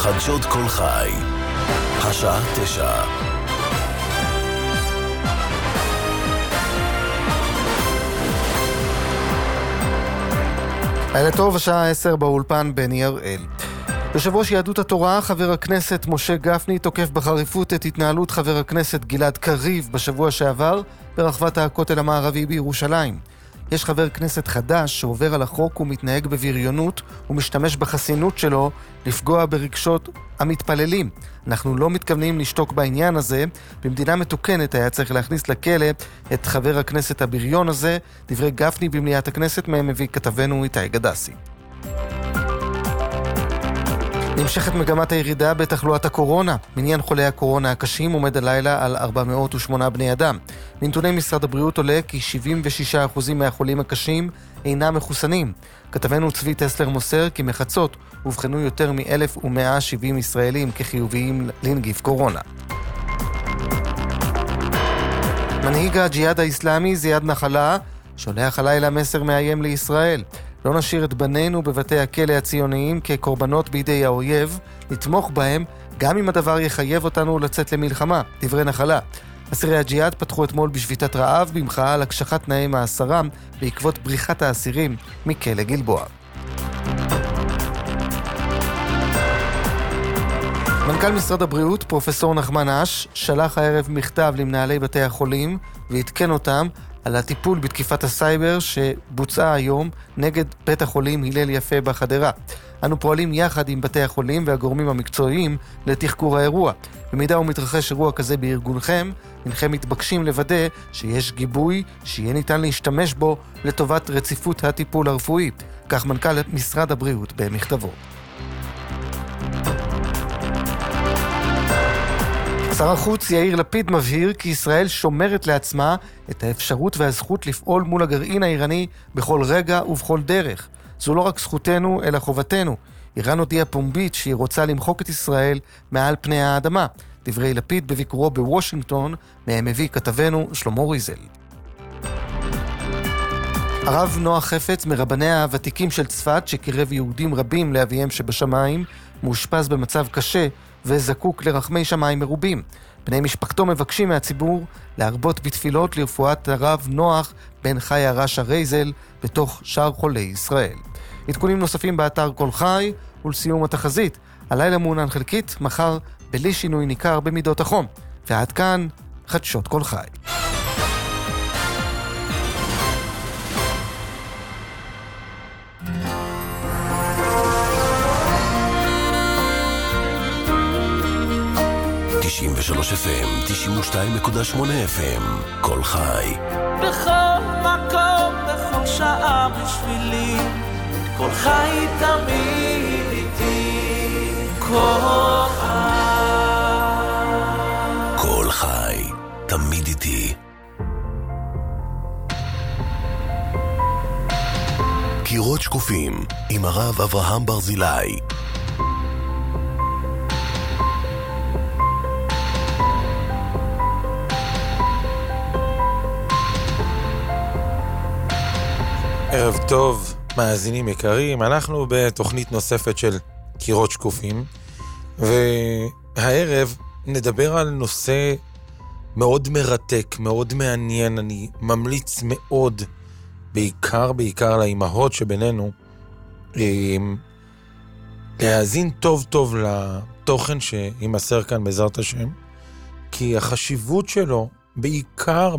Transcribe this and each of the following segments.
חדשות כל חי. השעה 9. לילה טוב, השעה 10 באולפן בני הראל. יושב ראש יהדות התורה, חבר הכנסת משה גפני, תוקף בחריפות את התנהלות חבר הכנסת גלעד קריב בשבוע שעבר ברחבת הכותל המערבי בירושלים. יש חבר כנסת חדש שעובר על החוק ומתנהג בבריונות ומשתמש בחסינות שלו לפגוע ברגשות המתפללים. אנחנו לא מתכוונים לשתוק בעניין הזה. במדינה מתוקנת היה צריך להכניס לכלא את חבר הכנסת הבריון הזה. דברי גפני במליאת הכנסת, מהם מביא כתבנו איתי גדסי. נמשכת מגמת הירידה בתחלואת הקורונה. מניין חולי הקורונה הקשים עומד הלילה על 408 בני אדם. מנתוני משרד הבריאות עולה כי 76% מהחולים הקשים אינם מחוסנים. כתבנו צבי טסלר מוסר כי מחצות הובחנו יותר מ-1,170 ישראלים כחיוביים לנגיף קורונה. מנהיג הג'יהאד האסלאמי זיאד נחלה שולח הלילה מסר מאיים לישראל. לא נשאיר את בנינו בבתי הכלא הציוניים כקורבנות בידי האויב, נתמוך בהם גם אם הדבר יחייב אותנו לצאת למלחמה. דברי נחלה. אסירי הג'יהאד פתחו אתמול בשביתת רעב במחאה על הקשחת תנאי מאסרם בעקבות בריחת האסירים מכלא גלבוע. מנכ"ל משרד הבריאות, פרופסור נחמן אש, שלח הערב מכתב למנהלי בתי החולים והתקן אותם על הטיפול בתקיפת הסייבר שבוצעה היום נגד בית החולים הלל יפה בחדרה. אנו פועלים יחד עם בתי החולים והגורמים המקצועיים לתחקור האירוע. במידה ומתרחש אירוע כזה בארגונכם, אינכם מתבקשים לוודא שיש גיבוי שיהיה ניתן להשתמש בו לטובת רציפות הטיפול הרפואי. כך מנכ"ל משרד הבריאות במכתבו. שר החוץ יאיר לפיד מבהיר כי ישראל שומרת לעצמה את האפשרות והזכות לפעול מול הגרעין האיראני בכל רגע ובכל דרך. זו לא רק זכותנו אלא חובתנו. איראן הודיעה פומבית שהיא רוצה למחוק את ישראל מעל פני האדמה. דברי לפיד בביקורו בוושינגטון, מהם מביא כתבנו שלמה ריזל. הרב נוח חפץ, מרבניה הוותיקים של צפת שקירב יהודים רבים לאביהם שבשמיים, מאושפז במצב קשה וזקוק לרחמי שמיים מרובים. בני משפחתו מבקשים מהציבור להרבות בתפילות לרפואת הרב נוח בן חיה רשע רייזל בתוך שאר חולי ישראל. עדכונים נוספים באתר כל חי, ולסיום התחזית. הלילה מעונן חלקית, מחר בלי שינוי ניכר במידות החום. ועד כאן חדשות כל חי. FM, 92.8 FM, כל חי. בכל מקום, בכל שעה בשבילי, כל חי תמיד איתי, כל חי. כל חי, תמיד איתי. קירות שקופים, עם הרב אברהם ברזילי. ערב טוב, מאזינים יקרים, אנחנו בתוכנית נוספת של קירות שקופים, והערב נדבר על נושא מאוד מרתק, מאוד מעניין. אני ממליץ מאוד, בעיקר לאימהות שבינינו, להאזין טוב טוב לתוכן שימסר כאן בעזרת השם, כי החשיבות שלו בעיקר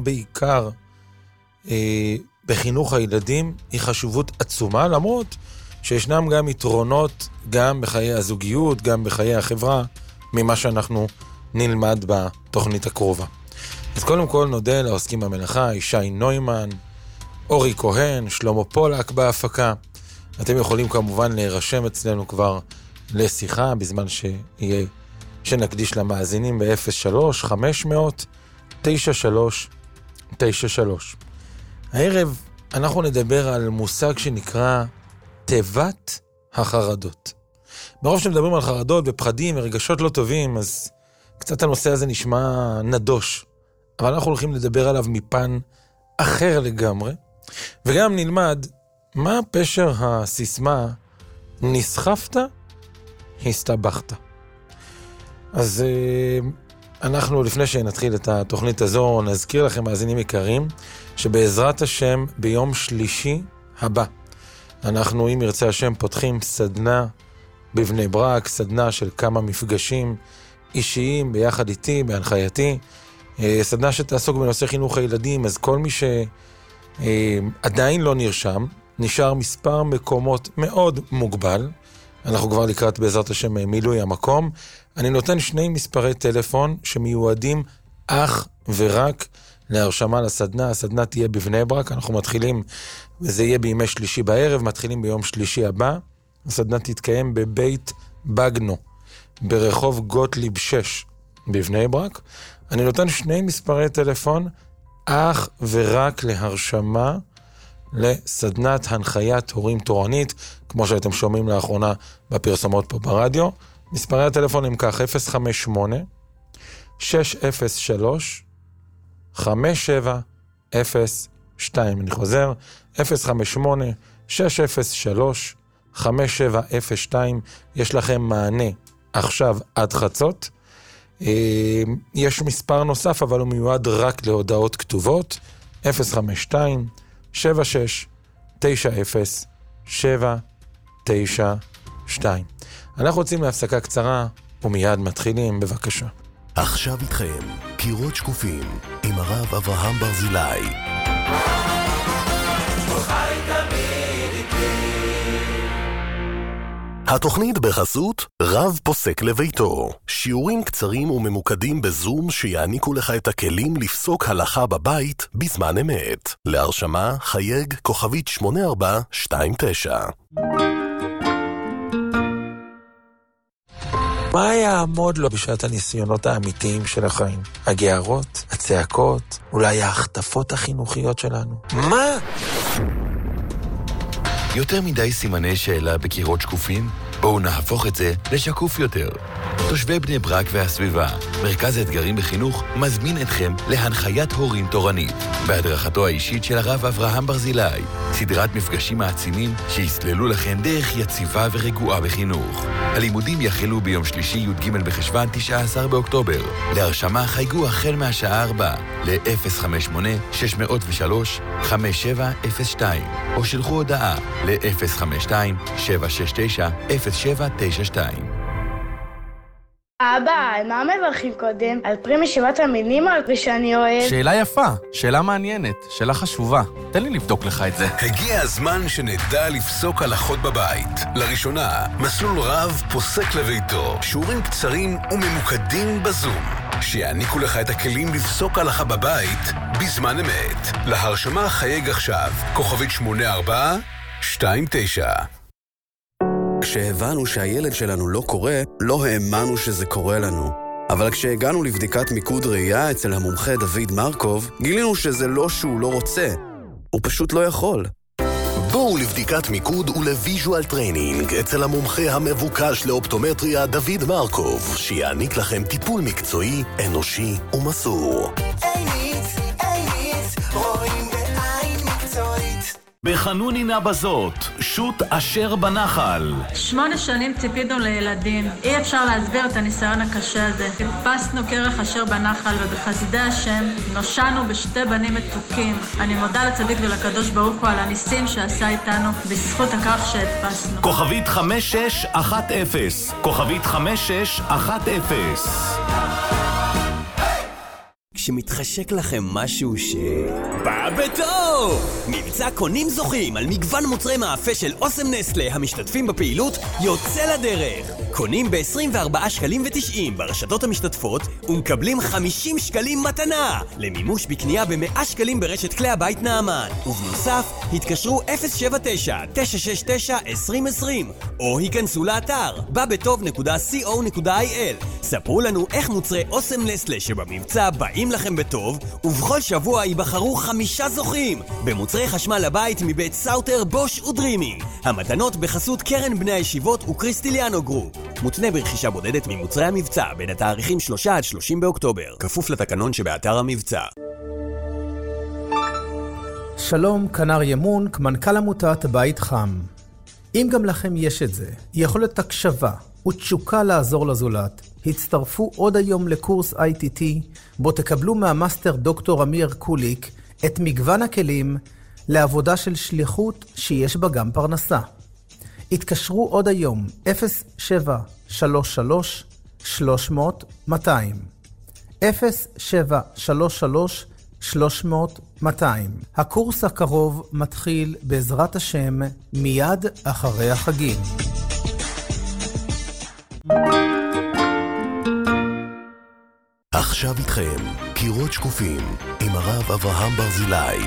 בחינוך הילדים היא חשיבות עצומה, למרות שישנם גם יתרונות גם בחיי הזוגיות, גם בחיי החברה, ממה שאנחנו נלמד בתוכנית הקרובה. אז קודם כל נודה לעוסקים במלאכה, ישי נוימן, אורי כהן, שלמה פולק בהפקה. אתם יכולים כמובן להירשם אצלנו כבר לשיחה בזמן שנקדיש למאזינים ב-03-500-9393. הערב אנחנו נדבר על מושג שנקרא תיבת החרדות. ברוב שמדברים על חרדות ופחדים ורגשות לא טובים, אז קצת הנושא הזה נשמע נדוש. אבל אנחנו הולכים לדבר עליו מפן אחר לגמרי, וגם נלמד מה פשר הסיסמה נסחפת, הסתבכת. אז אנחנו, לפני שנתחיל את התוכנית הזו, נזכיר לכם, מאזינים יקרים, שבעזרת השם ביום שלישי הבא, אנחנו, אם ירצה השם, פותחים סדנה בבני ברק, סדנה של כמה מפגשים אישיים ביחד איתי, בהנחייתי, סדנה שתעסוק בנושא חינוך הילדים. אז כל מי שעדיין לא נרשם, נשאר מספר מקומות מאוד מוגבל, אנחנו כבר לקראת בעזרת השם מילוי המקום. אני נותן 2 מספרי טלפון שמיועדים אך ורק להרשמה לסדנה. הסדנה תהיה בבני ברק, אנחנו מתחילים, וזה יהיה בימי שלישי בערב, מתחילים ביום שלישי הבא. הסדנה תתקיים בבית בגנו, ברחוב גוטליב 6 בבני ברק. אני נותן 2 מספרי טלפון אך ורק להרשמה לסדנת הנחיית הורים תורנית, כמו שאתם שומעים לאחרונה בפרסומות פה ברדיו. מספרי הטלפון הם כך: 058-603-5702. אני חוזר, 058-603-5702. יש לכם מענה עכשיו עד חצות. יש מספר נוסף, אבל הוא מיועד רק להודעות כתובות: 052-76-90-792. אנחנו רוצים להפסקה קצרה ומיד מתחילים, בבקשה. עכשיו איתכם קירות שקופים עם הרב אברהם ברזילי. התוכנית בחסות רב פוסק לביתו. שיעורים קצרים וממוקדים בזום שיעניקו לך את הכלים לפסוק הלכה בבית בזמן אמת. להרשמה חייג כוכבית 8429. מה יעמוד לו בשעת הניסיונות האמיתיים של החיים? הגערות, הצעקות, אולי ההחטפות החינוכיות שלנו? מה? יותר מדי סימני שאלה בקירות שקופים? בואו נהפוך את זה לשקוף יותר. תושבי בני ברק והסביבה, מרכז האתגרים בחינוך, מזמין אתכם להנחיית הורים תורנית, בהדרכתו האישית של הרב אברהם ברזילי, סדרת מפגשים מעצימים שיסללו לכם דרך יציבה ורגועה בחינוך. הלימודים יחלו ביום שלישי י"ג בחשוון 19 באוקטובר. להרשמה חייגו החל מהשעה 4 ל-058-603-5702 או שלחו הודעה ל-052-769-0792. אבא, על מה מברכים קודם? על פרי משיבת המינים או על פרי שאני אוהב? שאלה יפה, שאלה מעניינת, שאלה חשובה. תן לי לבדוק לך את זה. הגיע הזמן שנדע לפסוק הלכות בבית. לראשונה, מסלול רב פוסק לביתו. שיעורים קצרים וממוקדים בזום, שיעניקו לך את הכלים לפסוק הלכה בבית בזמן אמת. להרשמה חייג עכשיו, כוכבית 8429. כשהבנו שהילד שלנו לא קורא, לא האמנו שזה קורה לנו. אבל כשהגענו לבדיקת מיקוד ראייה אצל המומחה דוד מרקוב, גילינו שזה לא שהוא לא רוצה, הוא פשוט לא יכול. בואו לבדיקת מיקוד ולוויז'ואל טריינינג אצל המומחה המבוקש לאופטומטריה דוד מרקוב, שיעניק לכם טיפול מקצועי, אנושי ומסור. רואים בעין מקצועית. בחנונינה בזאת, שוט אשר בנחל. 8 שנים ציפינו לילדים. אי אפשר להסביר את הניסיון הקשה הזה. חיפשנו כרך אשר בנחל, ובחסדי השם נושענו בשתי בנים מתוקים. אני מודה לצדיק ולקדוש ברוך הוא על הניסים שעשה איתנו בזכות הכרך שהדפסנו. כוכבית 5610. כוכבית 5610. כשמתחשק לכם משהו בא בטוב! מבצע קונים זוכים על מגוון מוצרי מאפה של אוסם נסטלה המשתתפים בפעילות יוצא לדרך. קונים ב-24 שקלים ו90 ברשתות המשתתפות ומקבלים 50 שקלים מתנה למימוש בקנייה ב100 שקלים ברשת כלי הבית נעמן. ובנוסף, התקשרו 079-969-2020 או היכנסו לאתר babetov.co.il. ספרו לנו איך מוצרי אוסם נסטלה שבמבצע באים לכם בטוב, ובכל שבוע ייבחרו 5 זוכים במוצרי חשמל לבית מבית סאוטר, בוש ודרימי. המתנות בחסות קרן בני הישיבות וקריסטיליאנו גרופ. מותנה ברכישה בודדת ממוצרי המבצע בין התאריכים 3 עד 30 באוקטובר, כפוף לתקנון שבאתר המבצע. שלום, כנר ימון, מנכ"ל עמותת בית חם. אם גם לכם יש את זה, יכולת הקשבה, ותשוקה לעזור לזולת. הצטרפו עוד היום לקורס ITT, בו תקבלו מהמאסטר דוקטור אמיר קוליק את מגוון הכלים לעבודה של שליחות שיש בה גם פרנסה. התקשרו עוד היום 0733 300 200 0733 300 200. הקורס הקרוב מתחיל בעזרת השם מיד אחרי החגים. עכשיו איתכם, קירות שקופים, עם הרב אברהם ברזילי.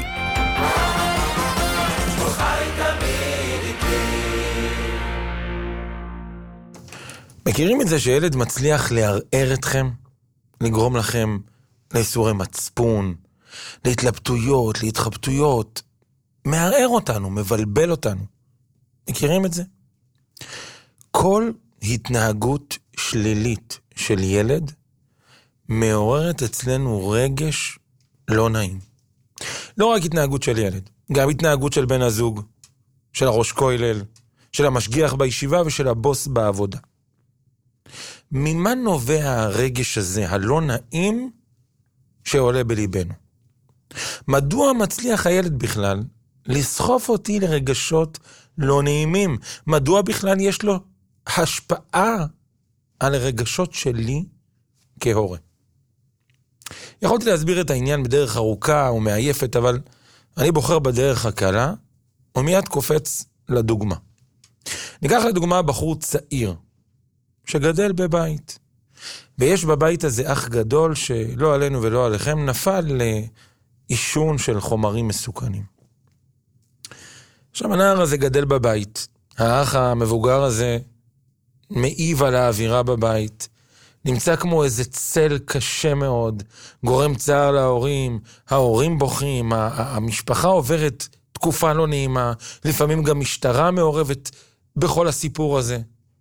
מכירים את זה שילד מצליח לערער אתכם? לגרום לכם לאיסורי מצפון, להתלבטויות, להתחבטויות, מערער אותנו, מבלבל אותנו. מכירים את זה? כל התנהגות שלילית של ילד מעוררת אצלנו רגש לא נעים. לא רק התנהגות של ילד, גם התנהגות של בן הזוג, של הראש כולל, של המשגיח בישיבה ושל הבוס בעבודה. ממה נובע הרגש הזה, הלא נעים, שעולה בליבנו? מדוע מצליח הילד בכלל לסחוף אותי לרגשות לא נעימים? מדוע בכלל יש לו השפעה על הרגשות שלי כהורה? יכולתי להסביר את העניין בדרך ארוכה ומעייפת, אבל אני בוחר בדרך הקלה, ומיד קופץ לדוגמה. ניקח לדוגמה בחור צעיר, שגדל בבית. ויש בבית הזה אח גדול שלא עלינו ולא עליכם, נפל לאישון של חומרים מסוכנים. עכשיו הנער הזה גדל בבית. האח המבוגר הזה מעיב על האווירה בבית. נמצא כמו איזה צל קשה מאוד, גורם צער להורים, ההורים בוכים, המשפחה עוברת תקופה לא נעימה, לפעמים גם משטרה מעורבת בכל הסיפור הזה.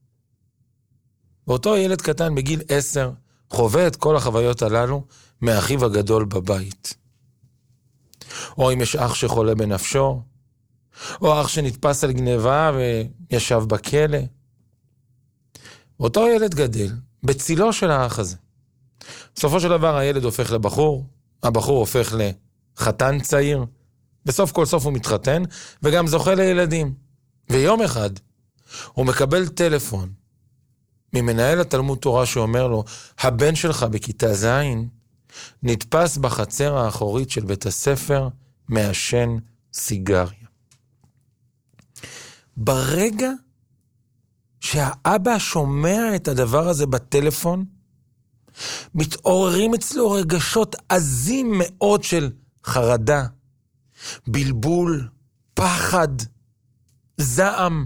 ואותו ילד קטן בגיל 10 חווה את כל החוויות הללו מאחיו הגדול בבית. או אם יש אח שחולה בנפשו, או אח שנתפס על גניבה וישב בכלא. ואותו ילד גדל בצילו של האח הזה. בסופו של דבר הילד הופך לבחור, הבחור הופך לחתן צעיר, בסוף כל סוף הוא מתחתן וגם זוכה לילדים. ויום אחד הוא מקבל טלפון ממנהל התלמוד תורה שאומר לו, הבן שלך בכיתה ז' נתפס בחצר האחורית של בית הספר מעשן סיגריה. ברגע שהאבא שומע את הדבר הזה בטלפון, מתעוררים אצלו רגשות עזים מאוד של חרדה, בלבול, פחד, זעם.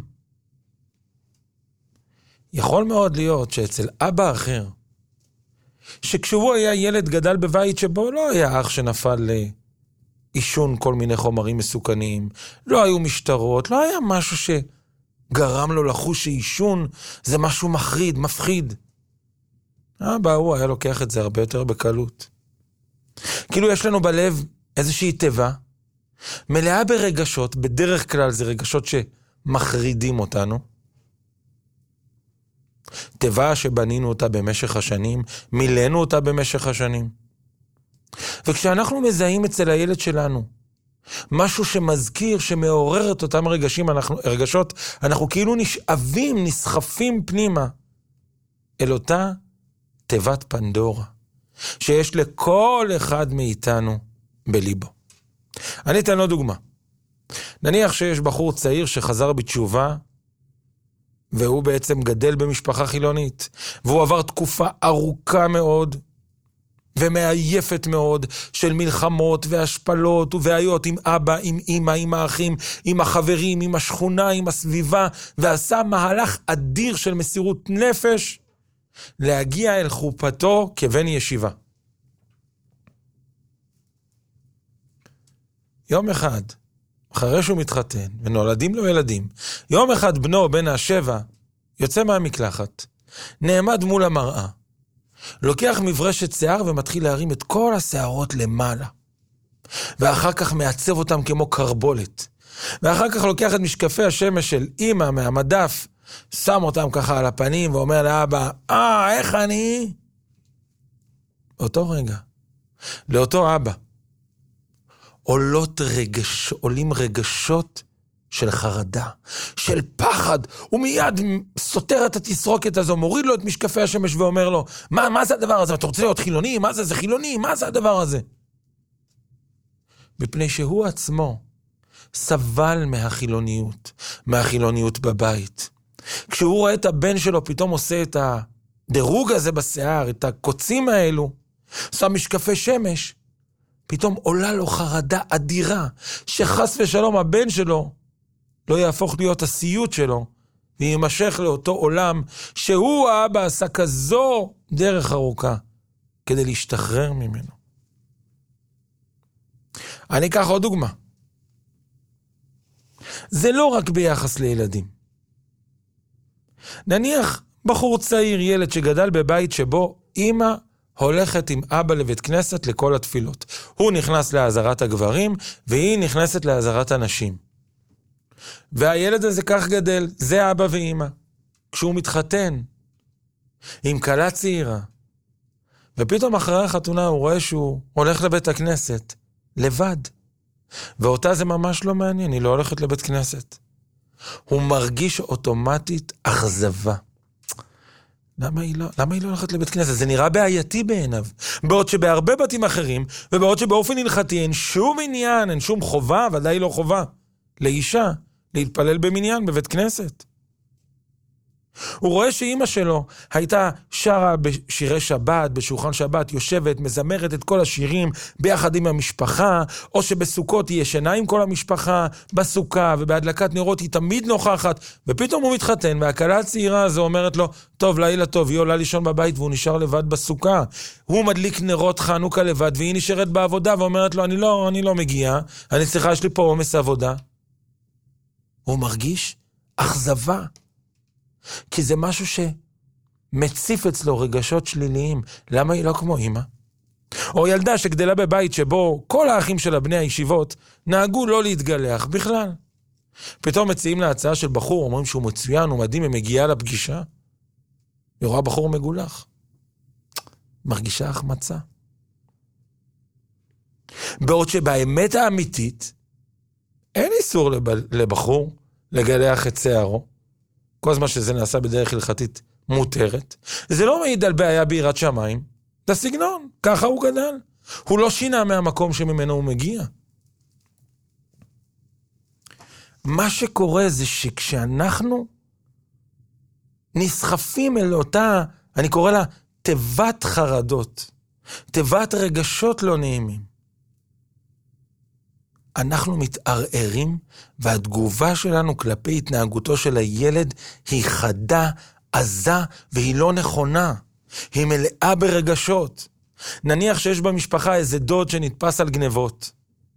יכול מאוד להיות שאצל אבא אחר, שכשהוא היה ילד גדל בבית שבו לא היה אח שנפל לאישון כל מיני חומרים מסוכנים, לא היו משטרות, לא היה משהו שגרם לו לחוש שאישון זה משהו מחריד, מפחיד. אבא הוא היה לוקח את זה הרבה יותר בקלות. כאילו יש לנו בלב איזושהי טבע, מלאה ברגשות, בדרך כלל זה רגשות שמחרידים אותנו, טבע שבנינו אותה במשך השנים, מילאנו אותה במשך השנים. וכשאנחנו מזהים אצל הילד שלנו משהו שמזכיר, שמעורר את אותם רגשות, אנחנו כאילו נשאבים, נסחפים פנימה אל אותה תיבת פנדורה שיש לכל אחד מאיתנו בליבו. אני אתן לו דוגמה. נניח שיש בחור צעיר שחזר בתשובה, והוא בעצם גדל במשפחה חילונית, והוא עבר תקופה ארוכה מאוד ומעייפת מאוד של מלחמות והשפלות ובעיות עם אבא, עם אמא, עם האחים, עם החברים, עם השכונה, עם הסביבה, ועשה מהלך אדיר של מסירות נפש להגיע אל חופתו כבן ישיבה. יום אחד, אחרי שהוא מתחתן ונולדים לו ילדים, יום אחד בנו בן ה7 יוצא מהמקלחת, נעמד מול המראה, לוקח מברשת שיער ומתחיל להרים את כל השערות למעלה, ואחר כך מעצב אותם כמו קרבולת, ואחר כך לוקח את משקפי השמש של אמא מהמדף שם אותם ככה על הפנים ואומר לאבא, איך אני? אותו רגע, לאותו אבא, עולים רגשות של חרדה, של פחד, הוא מיד סותר את התסרוקת הזו, מוריד לו את משקפי השמש ואומר לו, מה זה הדבר הזה? אתה רוצה להיות חילוני? מה זה? זה חילוני? מה זה הדבר הזה? מפני שהוא עצמו סבל מהחילוניות בבית. כשהוא רואה את הבן שלו פתאום עושה את הדירוג הזה בשיער, את הקוצים האלו, שם משקפי שמש, פתאום עולה לו חרדה אדירה, שחס ושלום הבן שלו לא יהפוך להיות הסיוט שלו, וימשך לאותו עולם שהוא האבא עשה כזו דרך ארוכה, כדי להשתחרר ממנו. אני אקח עוד דוגמה. זה לא רק ביחס לילדים. נניח בחור צעיר, ילד שגדל בבית שבו אמא הולכת עם אבא לבית כנסת לכל התפילות. הוא נכנס לעזרת הגברים, והיא נכנסת לעזרת הנשים. והילד הזה כך גדל, זה אבא ואמא. כשהוא מתחתן עם כלה צעירה, ופתאום אחרי החתונה הוא רואה שהוא הולך לבית הכנסת לבד. ואותה זה ממש לא מעניין, היא לא הולכת לבית כנסת. הוא מרגיש אוטומטית אכזבה. למה היא לא הולכת לבית כנסת? זה נראה בעייתי בעיניו. בעוד שבהרבה בתים אחרים, ובעוד שבאופן הלכתי אין שום עניין, אין שום חובה, ודאי לא חובה, לאישה להתפלל במניין בבית כנסת. הוא רואה שאמא שלו הייתה שרה בשירי שבת, בשולחן שבת, יושבת, מזמרת את כל השירים ביחד עם המשפחה, או שבסוכות היא ישנה עם כל המשפחה, בסוכה ובהדלקת נרות היא תמיד נוכחת, ופתאום הוא מתחתן, והכלה הצעירה הזו אומרת לו, טוב, לילה טוב, היא עולה לישון בבית, והוא נשאר לבד בסוכה. הוא מדליק נרות חנוכה לבד, והיא נשארת בעבודה, ואומרת לו, אני לא מגיעה, אני צריכה, יש לי פה עומס עבודה. הוא מרגיש אכזבה. כי זה משהו שמציף אצלו רגשות שליליים. למה היא לא כמו אמא? או ילדה שגדלה בבית שבו כל האחים של בני הישיבות נהגו לא להתגלח בכלל. פתאום מציעים לה הצעה של בחור, אומרים שהוא מצוין, הוא מדהים, היא מגיעה לפגישה, היא רואה בחור מגולח. מרגישה החמצה. בעוד שבאמת האמיתית, אין איסור לבחור לגלח את שערו. כל זמן שזה נעשה בדרך הלכתית מותרת. זה לא מעיד על בעיה ביראת שמיים. זה סגנון, ככה הוא גדל. הוא לא שינה מהמקום שממנו הוא מגיע. מה שקורה זה שכשאנחנו נסחפים אל אותה, אני קורא לה תיבת חרדות, תיבת רגשות לא נעימים. אנחנו מתערערים, והתגובה שלנו כלפי התנהגותו של הילד היא חדה, עזה, והיא לא נכונה. היא מלאה ברגשות. נניח שיש במשפחה איזה דוד שנתפס על גנבות.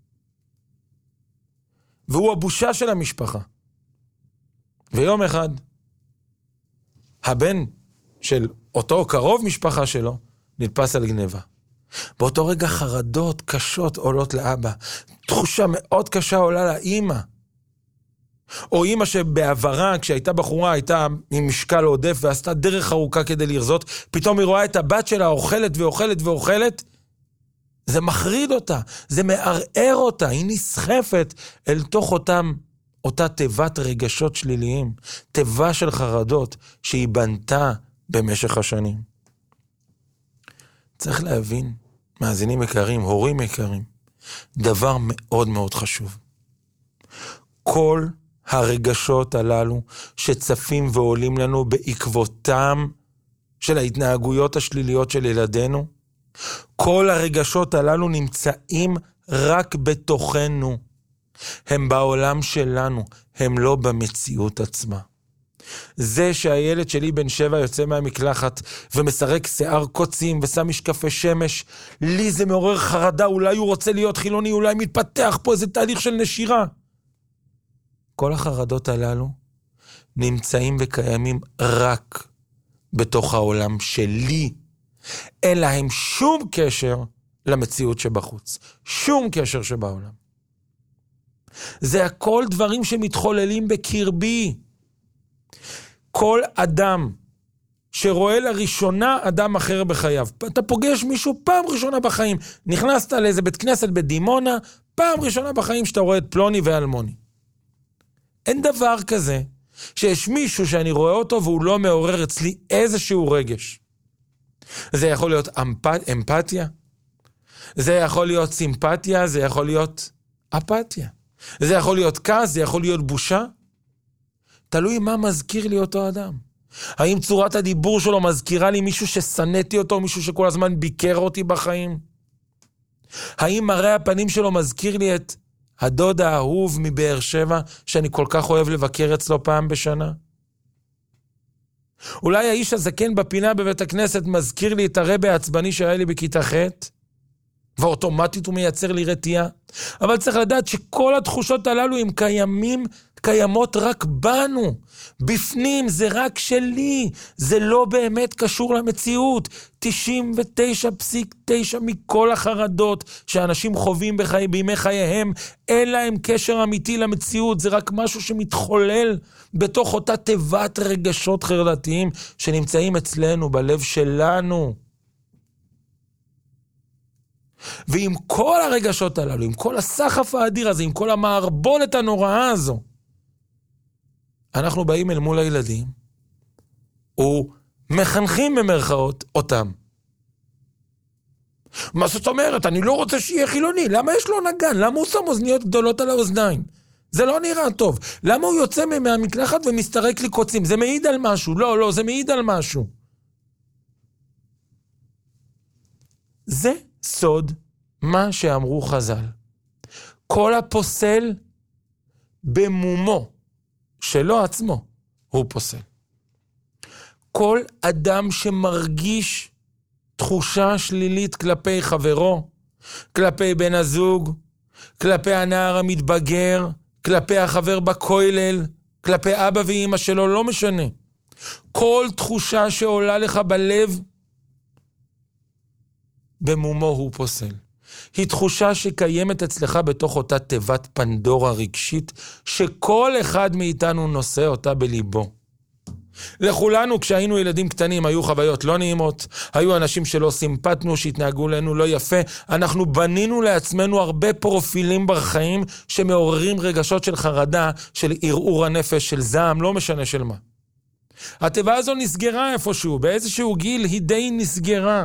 והוא הבושה של המשפחה. ויום אחד, הבן של אותו קרוב משפחה שלו, נתפס על גנבה. באותו רגע חרדות קשות עולות לאבא. תחושה מאוד קשה עולה לאמא. או אמא שבעברה, כשהייתה בחורה, הייתה עם משקל עודף ועשתה דרך ארוכה כדי לרזות, פתאום היא רואה את הבת שלה אוכלת ואוכלת ואוכלת. זה מחריד אותה, זה מערער אותה, היא נסחפת אל תוך אותה תיבת רגשות שליליים, תיבה של חרדות שהיא בנתה במשך השנים. צריך להבין, מאזינים יקרים, הורים יקרים, דבר מאוד מאוד חשוב. כל הרגשות הללו שצפים ועולים לנו בעקבותם של ההתנהגויות השליליות של ילדינו, כל הרגשות הללו נמצאים רק בתוכנו. הם בעולם שלנו, הם לא במציאות עצמה. זה שהילד שלי בן 7 יוצא מהמקלחת ומסרק שיער קוצים ושם משקפי שמש, לי זה מעורר חרדה, אולי הוא רוצה להיות חילוני, אולי מתפתח פה איזה תהליך של נשירה. כל החרדות הללו נמצאים וקיימים רק בתוך העולם שלי. אין להם שום קשר למציאות שבחוץ. שום קשר שבעולם. זה הכל דברים שמתחוללים בקרבי. כל אדם שרואה לראשונה אדם אחר בחייו, אתה פוגש מישהו פעם ראשונה בחיים, נכנסת לאיזה בית כנסת בדימונה, פעם ראשונה בחיים שאתה רואה את פלוני ואלמוני. אין דבר כזה שיש מישהו שאני רואה אותו והוא לא מעורר אצלי איזשהו רגש. זה יכול להיות אמפתיה, זה יכול להיות סימפתיה, זה יכול להיות אפתיה, זה יכול להיות כעס, זה יכול להיות בושה. תלוי מה מזכיר לי אותו אדם. האם צורת הדיבור שלו מזכירה לי מישהו שסנאתי אותו, מישהו שכל הזמן ביקר אותי בחיים? האם מראה הפנים שלו מזכיר לי את הדוד האהוב מבאר שבע, שאני כל כך אוהב לבקר אצלו פעם בשנה? אולי האיש הזקן בפינה בבית הכנסת מזכיר לי את הרבי העצבני שהיה לי בכיתה ח', ואוטומטית הוא מייצר לי רתיעה. אבל צריך לדעת שכל התחושות הללו הם קיימות רק בנו. בפנים זה רק שלי. זה לא באמת קשור למציאות. 99.9 מכל החרדות שאנשים חווים בימי חייהם, אין להם קשר אמיתי למציאות. זה רק משהו שמתחולל בתוך אותה תיבת רגשות חרדתיים שנמצאים אצלנו, בלב שלנו. ועם כל הרגשות הללו, עם כל הסחף האדיר הזה, עם כל המערבולת הנוראה הזו, אנחנו באים אל מול הילדים, ומחנכים במרכאות אותם. מה זאת אומרת? אני לא רוצה שיהיה חילוני. למה יש לו נגן? למה הוא שם אוזניות גדולות על האוזניים? זה לא נראה טוב. למה הוא יוצא מהמקלחת ומסתרק לי קוצים? זה מעיד על משהו. לא, זה מעיד על משהו. זה סוד מה שאמרו חז"ל. כל הפוסל במומו שלו עצמו הוא פוסל. כל אדם שמרגיש תחושה שלילית כלפי חברו, כלפי בן הזוג, כלפי הנער המתבגר, כלפי החבר בכולל, כלפי אבא ואמא שלו, לא משנה. כל תחושה שעולה לך בלב, במומו הוא פוסל. היא תחושה שקיימת אצלך בתוך אותה תיבת פנדורה רגשית, שכל אחד מאיתנו נושא אותה בליבו. לכולנו כשהיינו ילדים קטנים היו חוויות לא נעימות, היו אנשים שלא סימפטנו, שהתנהגו לנו לא יפה, אנחנו בנינו לעצמנו הרבה פרופילים בחיים שמעוררים רגשות של חרדה, של ערעור הנפש, של זעם, לא משנה של מה. התיבה הזו נסגרה איפשהו, באיזשהו גיל היא די נסגרה.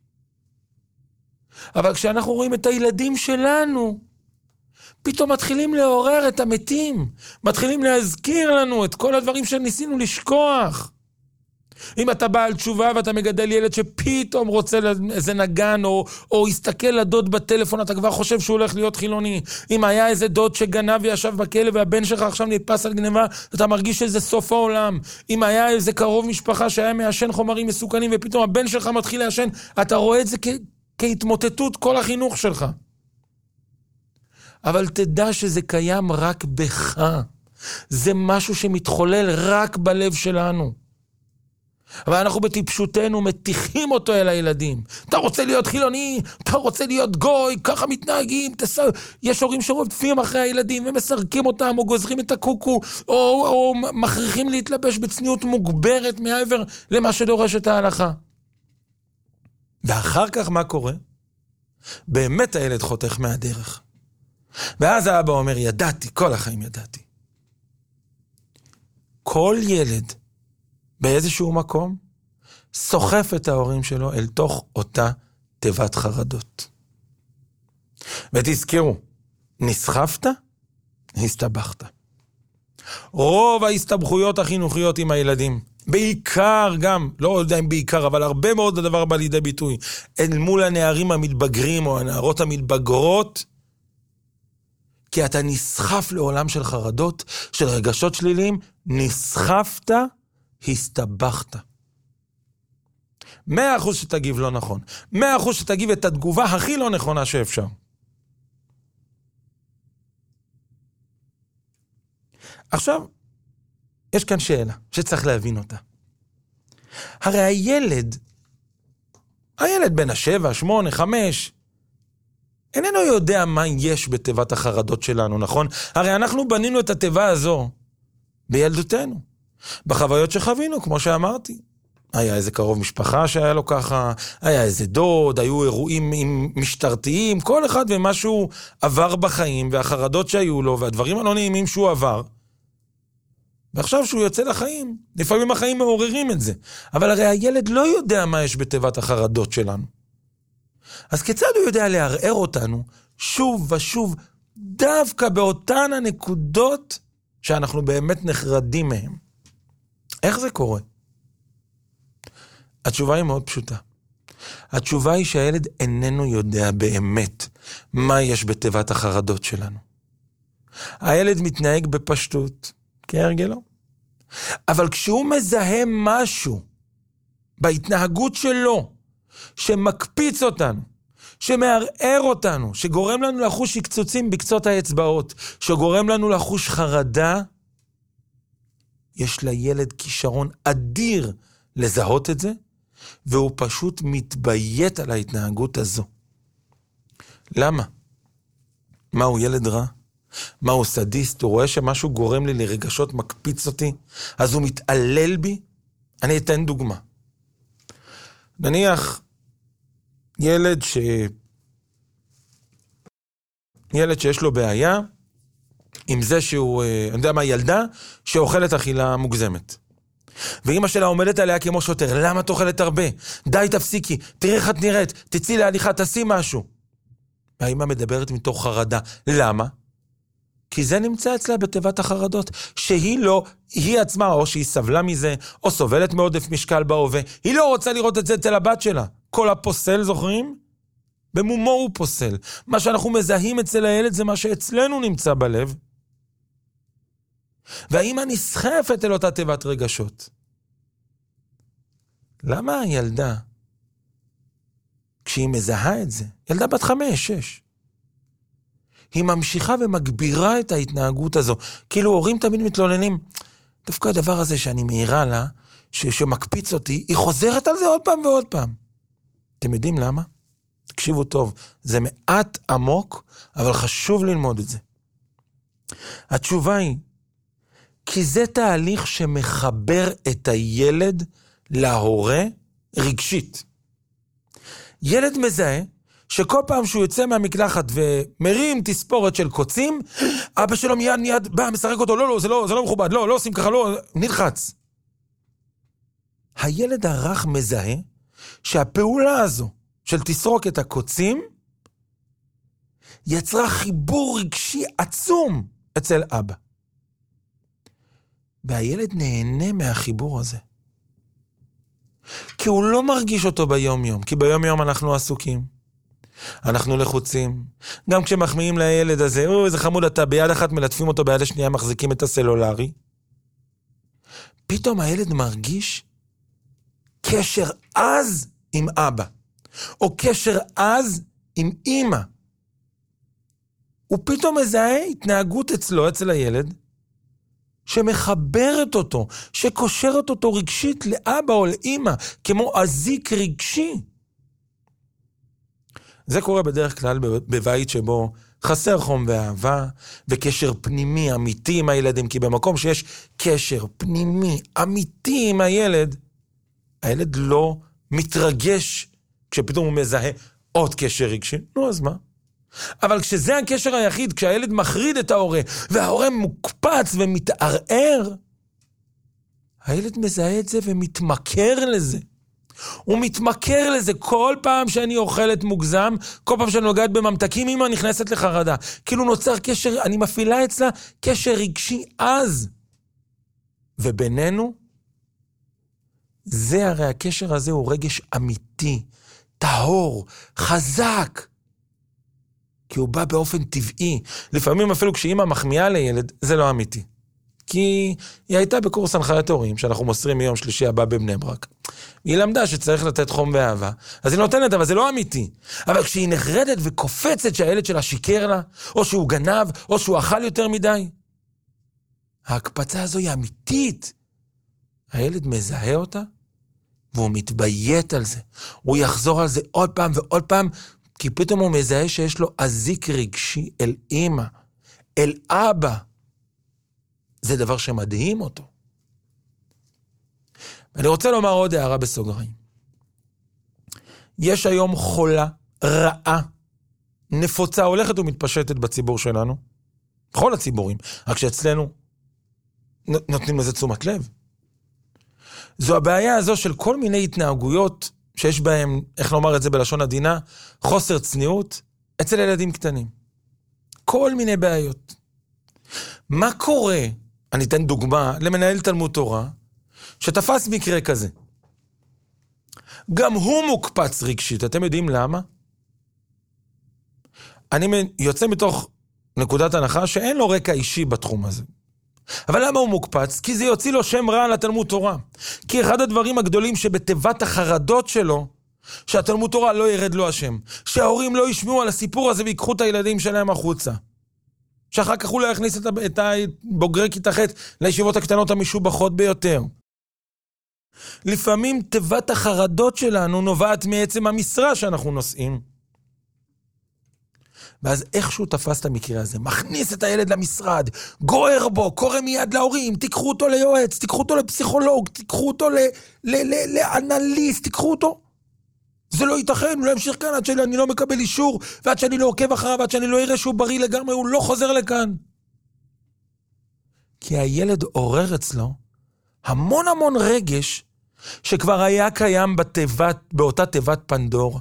אבל כשאנחנו רואים את הילדים שלנו, פתאום מתחילים לעורר את המתים, מתחילים להזכיר לנו את כל הדברים שניסינו לשכוח. אם אתה בעל תשובה ואתה מגדל ילד שפתאום רוצה איזה נגן או יסתכל לדוד בטלפון, אתה כבר חושב שהוא הולך להיות חילוני. אם היה איזה דוד שגנב וישב בכלא והבן שלך עכשיו נתפס על גנבה, אתה מרגיש שזה סוף העולם. אם היה איזה קרוב משפחה שהיה מעשן חומרים מסוכנים ופתאום הבן שלך מתחיל לעשן, אתה רואה את זה כהתמוטטות כל החינוך שלך. אבל תדע שזה קיים רק בך. זה משהו שמתחולל רק בלב שלנו. אבל אנחנו בטיפשותנו מתיחים אותו אל הילדים. אתה רוצה להיות חילוני, אתה רוצה להיות גוי, ככה מתנהגים. יש הורים שרודפים אחרי הילדים ומסרקים אותם, או גוזרים את הקוקו, או מכריחים להתלבש בצניעות מוגברת מעבר למה שדורש את ההלכה. ואחר כך מה קורה? באמת הילד חותך מהדרך. ואז האבא אומר, ידעתי, כל החיים ידעתי. כל ילד באיזשהו מקום סוחף את ההורים שלו אל תוך אותה תיבת חרדות. ותזכרו, נסחפת, הסתבכת. רוב ההסתבכויות החינוכיות עם הילדים, בעיקר גם, לא יודע אם בעיקר, אבל הרבה מאוד הדבר בא לידי ביטוי, אל מול הנערים המתבגרים או הנערות המתבגרות, כי אתה נסחף לעולם של חרדות, של רגשות שליליים, נסחפת, הסתבכת. 100% שתגיב לא נכון. 100% שתגיב את התגובה הכי לא נכונה שאפשר. עכשיו, יש כאן שאלה שצריך להבין אותה. הרי הילד בין 7, 8, 5, איננו יודע מה יש בתיבת החרדות שלנו, נכון? הרי אנחנו בנינו את התיבה הזו בילדותנו. בחוויות שחווינו, כמו שאמרתי. היה איזה קרוב משפחה שהיה לו ככה, היה איזה דוד, היו אירועים משטרתיים, כל אחד ומשהו עבר בחיים, והחרדות שהיו לו, והדברים הלא נעימים שהוא עבר. ועכשיו שהוא יוצא לחיים, לפעמים החיים מעוררים את זה. אבל הרי הילד לא יודע מה יש בתיבת החרדות שלנו. אז כיצד הוא יודע לערער אותנו שוב ושוב, דווקא באותן הנקודות שאנחנו באמת נחרדים מהם? איך זה קורה? התשובה היא מאוד פשוטה. התשובה היא שהילד איננו יודע באמת מה יש בתיבת החרדות שלנו. הילד מתנהג בפשטות, כהרגלו. אבל כשהוא מזהה משהו בהתנהגות שלו, שמקפיץ אותנו, שמערער אותנו, שגורם לנו לחוש קצוצים בקצות האצבעות, שגורם לנו לחוש חרדה, יש לילד כישרון אדיר לזהות את זה, והוא פשוט מתביית על ההתנהגות הזו. למה? מה, הוא ילד רע? מה, הוא סדיסט? הוא רואה שמשהו גורם לי לרגשות, מקפיץ אותי, אז הוא מתעלל בי? אני אתן דוגמה. נניח ילד שיש לו בעיה עם זה שהוא, אני יודע מה, ילדה שאוכלת אכילה מוגזמת. ואמא שלה עומדת עליה כמו שוטר, למה את אוכלת הרבה? די, תפסיקי, תראי איך את נראית, תצאי להליכה, תעשי משהו. והאמא מדברת מתוך חרדה. למה? כי זה נמצא אצלה בתיבת החרדות, שהיא לא, היא עצמה, או שהיא סבלה מזה, או סובלת מעודף משקל בהווה, היא לא רוצה לראות את זה אצל הבת שלה. כל הפוסל, זוכרים? במומו הוא פוסל. מה שאנחנו מזהים אצל הילד זה מה שאצלנו נמצא בלב. והאמא נסחפת אל אותה תיבת רגשות. למה הילדה, כשהיא מזהה את זה, ילדה בת 5-6, היא ממשיכה ומגבירה את ההתנהגות הזו. כאילו הורים תמיד מתלוננים, דווקא הדבר הזה שאני מהירה לה, שמקפיץ אותי, היא חוזרת על זה עוד פעם ועוד פעם. אתם יודעים למה? תקשיבו טוב, זה מעט עמוק, אבל חשוב ללמוד את זה. התשובה היא, כי זה תהליך שמחבר את הילד להורה רגשית. ילד מזהה שכל פעם שהוא יוצא מהמקלחת ומרים תספורת של קוצים, אבא שלו מיד בא, משחק אותו, לא, זה לא מכובד, לא עושים ככה, לא, נלחץ. הילד הרך מזהה שהפעולה הזו של תסרוק את הקוצים יצרה חיבור רגשי עצום אצל אבא. והילד נהנה מהחיבור הזה. כי הוא לא מרגיש אותו ביום יום, כי ביום יום אנחנו עסוקים. אנחנו לחוצים. גם כשמחמיאים לילד הזה, איזה חמוד אתה, ביד אחת מלטפים אותו, ביד השנייה מחזיקים את הסלולרי. פתאום הילד מרגיש קשר עז עם אבא, או קשר עז עם אמא. הוא פתאום מזהה התנהגות אצל הילד, שמחברת אותו, שקושרת אותו רגשית לאבא או לאמא, כמו אזיק רגשי. זה קורה בדרך כלל בבית שבו חסר חום ואהבה, וקשר פנימי אמיתי עם הילדים, כי במקום שיש קשר פנימי אמיתי עם הילד לא מתרגש כשפתאום הוא מזהה עוד קשר רגשי. נו, אז מה? אבל כשזה הקשר היחיד, כשהילד מחריד את ההורה, וההורה מוקפץ ומתערער, הילד מזהה את זה ומתמכר לזה. הוא מתמכר לזה. כל פעם שאני אוכלת מוגזם, כל פעם שאני נוגעת בממתקים, אמא נכנסת לחרדה. כאילו נוצר קשר, אני מפעילה אצלה קשר רגשי עז. ובינינו, זה הרי הקשר הזה הוא רגש אמיתי, טהור, חזק. כי הוא בא באופן טבעי. לפעמים אפילו כשאמא מחמיאה לילד, זה לא אמיתי. כי היא הייתה בקורס הנחיית הורים, שאנחנו מוסרים מיום שלישי הבא בבני ברק. היא למדה שצריך לתת חום ואהבה, אז היא נותנת, אבל זה לא אמיתי. אבל כשהיא נחרדת וקופצת שהילד שלה שיקר לה, או שהוא גנב, או שהוא אכל יותר מדי, ההקפצה הזו היא אמיתית. הילד מזהה אותה, והוא מתביית על זה. הוא יחזור על זה עוד פעם ועוד פעם, כי פתאום הוא מזהה שיש לו אזיק רגשי אל אמא, אל אבא. זה דבר שמדהים אותו. אני רוצה לומר עוד הערה בסוגריים. יש היום חולה רעה, נפוצה, הולכת ומתפשטת בציבור שלנו, בכל הציבורים, רק שאצלנו נותנים לזה תשומת לב. זו הבעיה הזו של כל מיני התנהגויות שיש בהם, איך לומר את זה בלשון עדינה, חוסר צניעות אצל ילדים קטנים. כל מיני בעיות. מה קורה, אני אתן דוגמה, למנהל תלמוד תורה, שתפס מקרה כזה. גם הוא מוקפץ רגשית, אתם יודעים למה? אני יוצא מתוך נקודת הנחה שאין לו רקע אישי בתחום הזה. אבל למה הוא מוקפץ? כי זה יוציא לו שם רע לתלמוד תורה. כי אחד הדברים הגדולים שבתיבת החרדות שלו, שהתלמוד תורה לא ירד לו השם. שההורים לא ישמעו על הסיפור הזה ויקחו את הילדים שלהם החוצה. שאחר כך הוא לא יכניס את בוגרי כיתה ח' לישיבות הקטנות המשובחות ביותר. לפעמים תיבת החרדות שלנו נובעת מעצם המשרה שאנחנו נושאים. ואז איכשהו תפס את המקרה הזה, מכניס את הילד למשרד, גוער בו, קורא מיד להורים, תיקחו אותו ליועץ, תיקחו אותו לפסיכולוג, תיקחו אותו לאנליסט, תיקחו אותו. זה לא ייתכן, הוא לא ימשיך כאן עד שאני לא מקבל אישור, ועד שאני לא עוקב אחריו, ועד שאני לא אראה שהוא בריא לגמרי, הוא לא חוזר לכאן. כי הילד עורר אצלו המון המון רגש, שכבר היה קיים באותה תיבת פנדורה.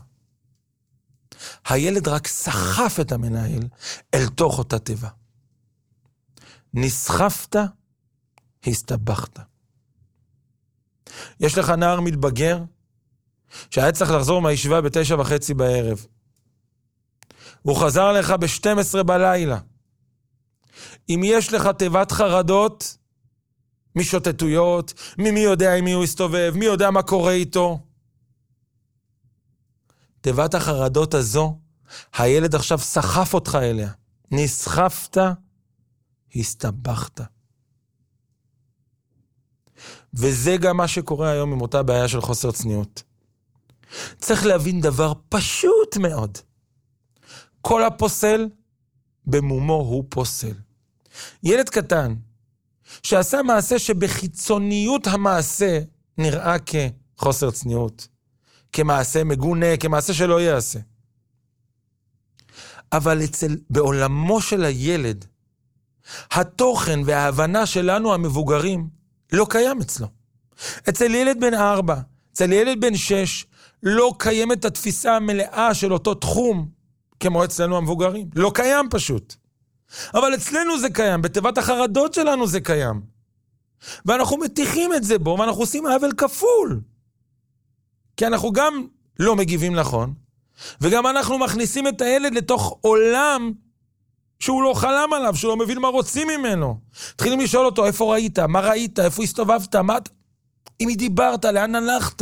הילד רק סחף את המנהל אל תוך אותה תיבה. נסחפת, הסתבכת. יש לך נער מתבגר, שהיה צריך לחזור מהישיבה ב9:30 בערב. הוא חזר לך ב12 בלילה. אם יש לך תיבת חרדות, משוטטויות, מי יודע עם מי הוא הסתובב, מי יודע מה קורה איתו. תיבת החרדות הזו, הילד עכשיו סחף אותך אליה. נסחפת, הסתבכת. וזה גם מה שקורה היום עם אותה בעיה של חוסר צניעות. צריך להבין דבר פשוט מאוד. כל הפוסל, במומו הוא פוסל. ילד קטן, שעשה מעשה שבחיצוניות המעשה נראה כחוסר צניעות, כמעשה מגונה, כמעשה שלא יעשה. אבל בעולמו של הילד, התוכן וההבנה שלנו המבוגרים לא קיים אצלו. אצל ילד בן 4, אצל ילד בן 6, לא קיימת התפיסה המלאה של אותו תחום, כמו אצלנו המבוגרים. לא קיים פשוט. אבל אצלנו זה קיים, בתיבת החרדות שלנו זה קיים. ואנחנו מתיחים את זה בו, ואנחנו עושים עוול כפול. כי אנחנו גם לא מגיבים נכון, וגם אנחנו מכניסים את הילד לתוך עולם שהוא לא חלם עליו, שהוא לא מבין מה רוצים ממנו. התחילים לשאול אותו, איפה ראית? מה ראית? איפה הסתובבת? אם היא דיברת, לאן הלכת?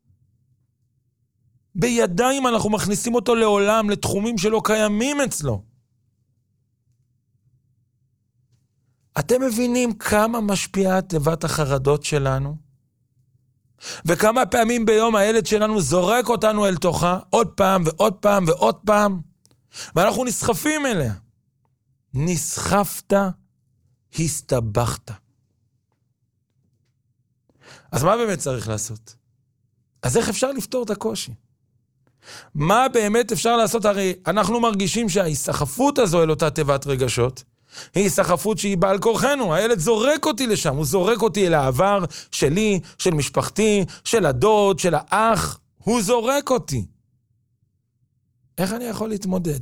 בידיים אנחנו מכניסים אותו לעולם, לתחומים שלא קיימים אצלו. אתם מבינים כמה משפיעה תיבת החרדות שלנו? וכמה פעמים ביום הילד שלנו זורק אותנו אל תוכה, עוד פעם ועוד פעם ועוד פעם, ואנחנו נסחפים אליה. נסחפת, הסתבכת. אז מה באמת צריך לעשות? אז איך אפשר לפתור את הקושי? מה באמת אפשר לעשות? הרי אנחנו מרגישים שההיסחפות הזו אל אותה תיבת רגשות, היא היסחפות שהיא בעל כורחנו. הילד זורק אותי לשם, הוא זורק אותי אל העבר שלי, של משפחתי, של הדוד, של האח, הוא זורק אותי. איך אני יכול להתמודד?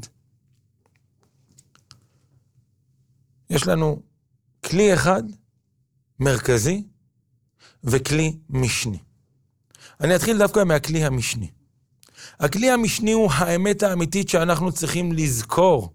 יש לנו כלי אחד, מרכזי, וכלי משני. אני אתחיל דווקא מהכלי המשני. הכלי המשני הוא האמת האמיתית שאנחנו צריכים לזכור.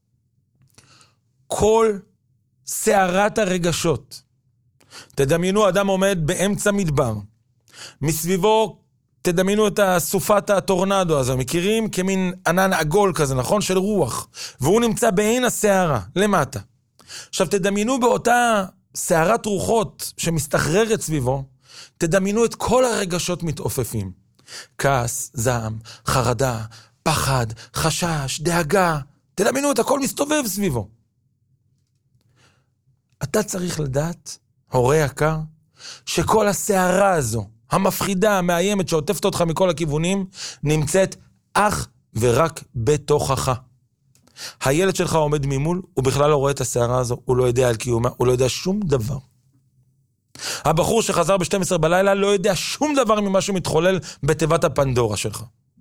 כל סערת הרגשות. תדמיינו אדם עומד באמצע מדבר. מסביבו תדמיינו את סופת הטורנדו הזה. מכירים כמין ענן עגול כזה, נכון? של רוח. והוא נמצא בעין הסערה, למטה. עכשיו תדמיינו באותה סערת רוחות שמסתחררת סביבו, תדמיינו את כל הרגשות מתעופפים. כעס, זעם, חרדה, פחד, חשש, דאגה. תדמיינו את הכל מסתובב סביבו. אתה צריך לדעת, הורה יקר, שכל הסערה הזו המפחידה, המאיימת, שעוטפת אותך מכל הכיוונים, נמצאת אך ורק בתוכך. הילד שלך עומד ממול, הוא בכלל לא רואה את השערה הזו, הוא לא יודע על קיומה, הוא לא יודע שום דבר. הבחור שחזר ב-12 בלילה לא יודע שום דבר ממה שמתחולל בתיבת הפנדורה שלך.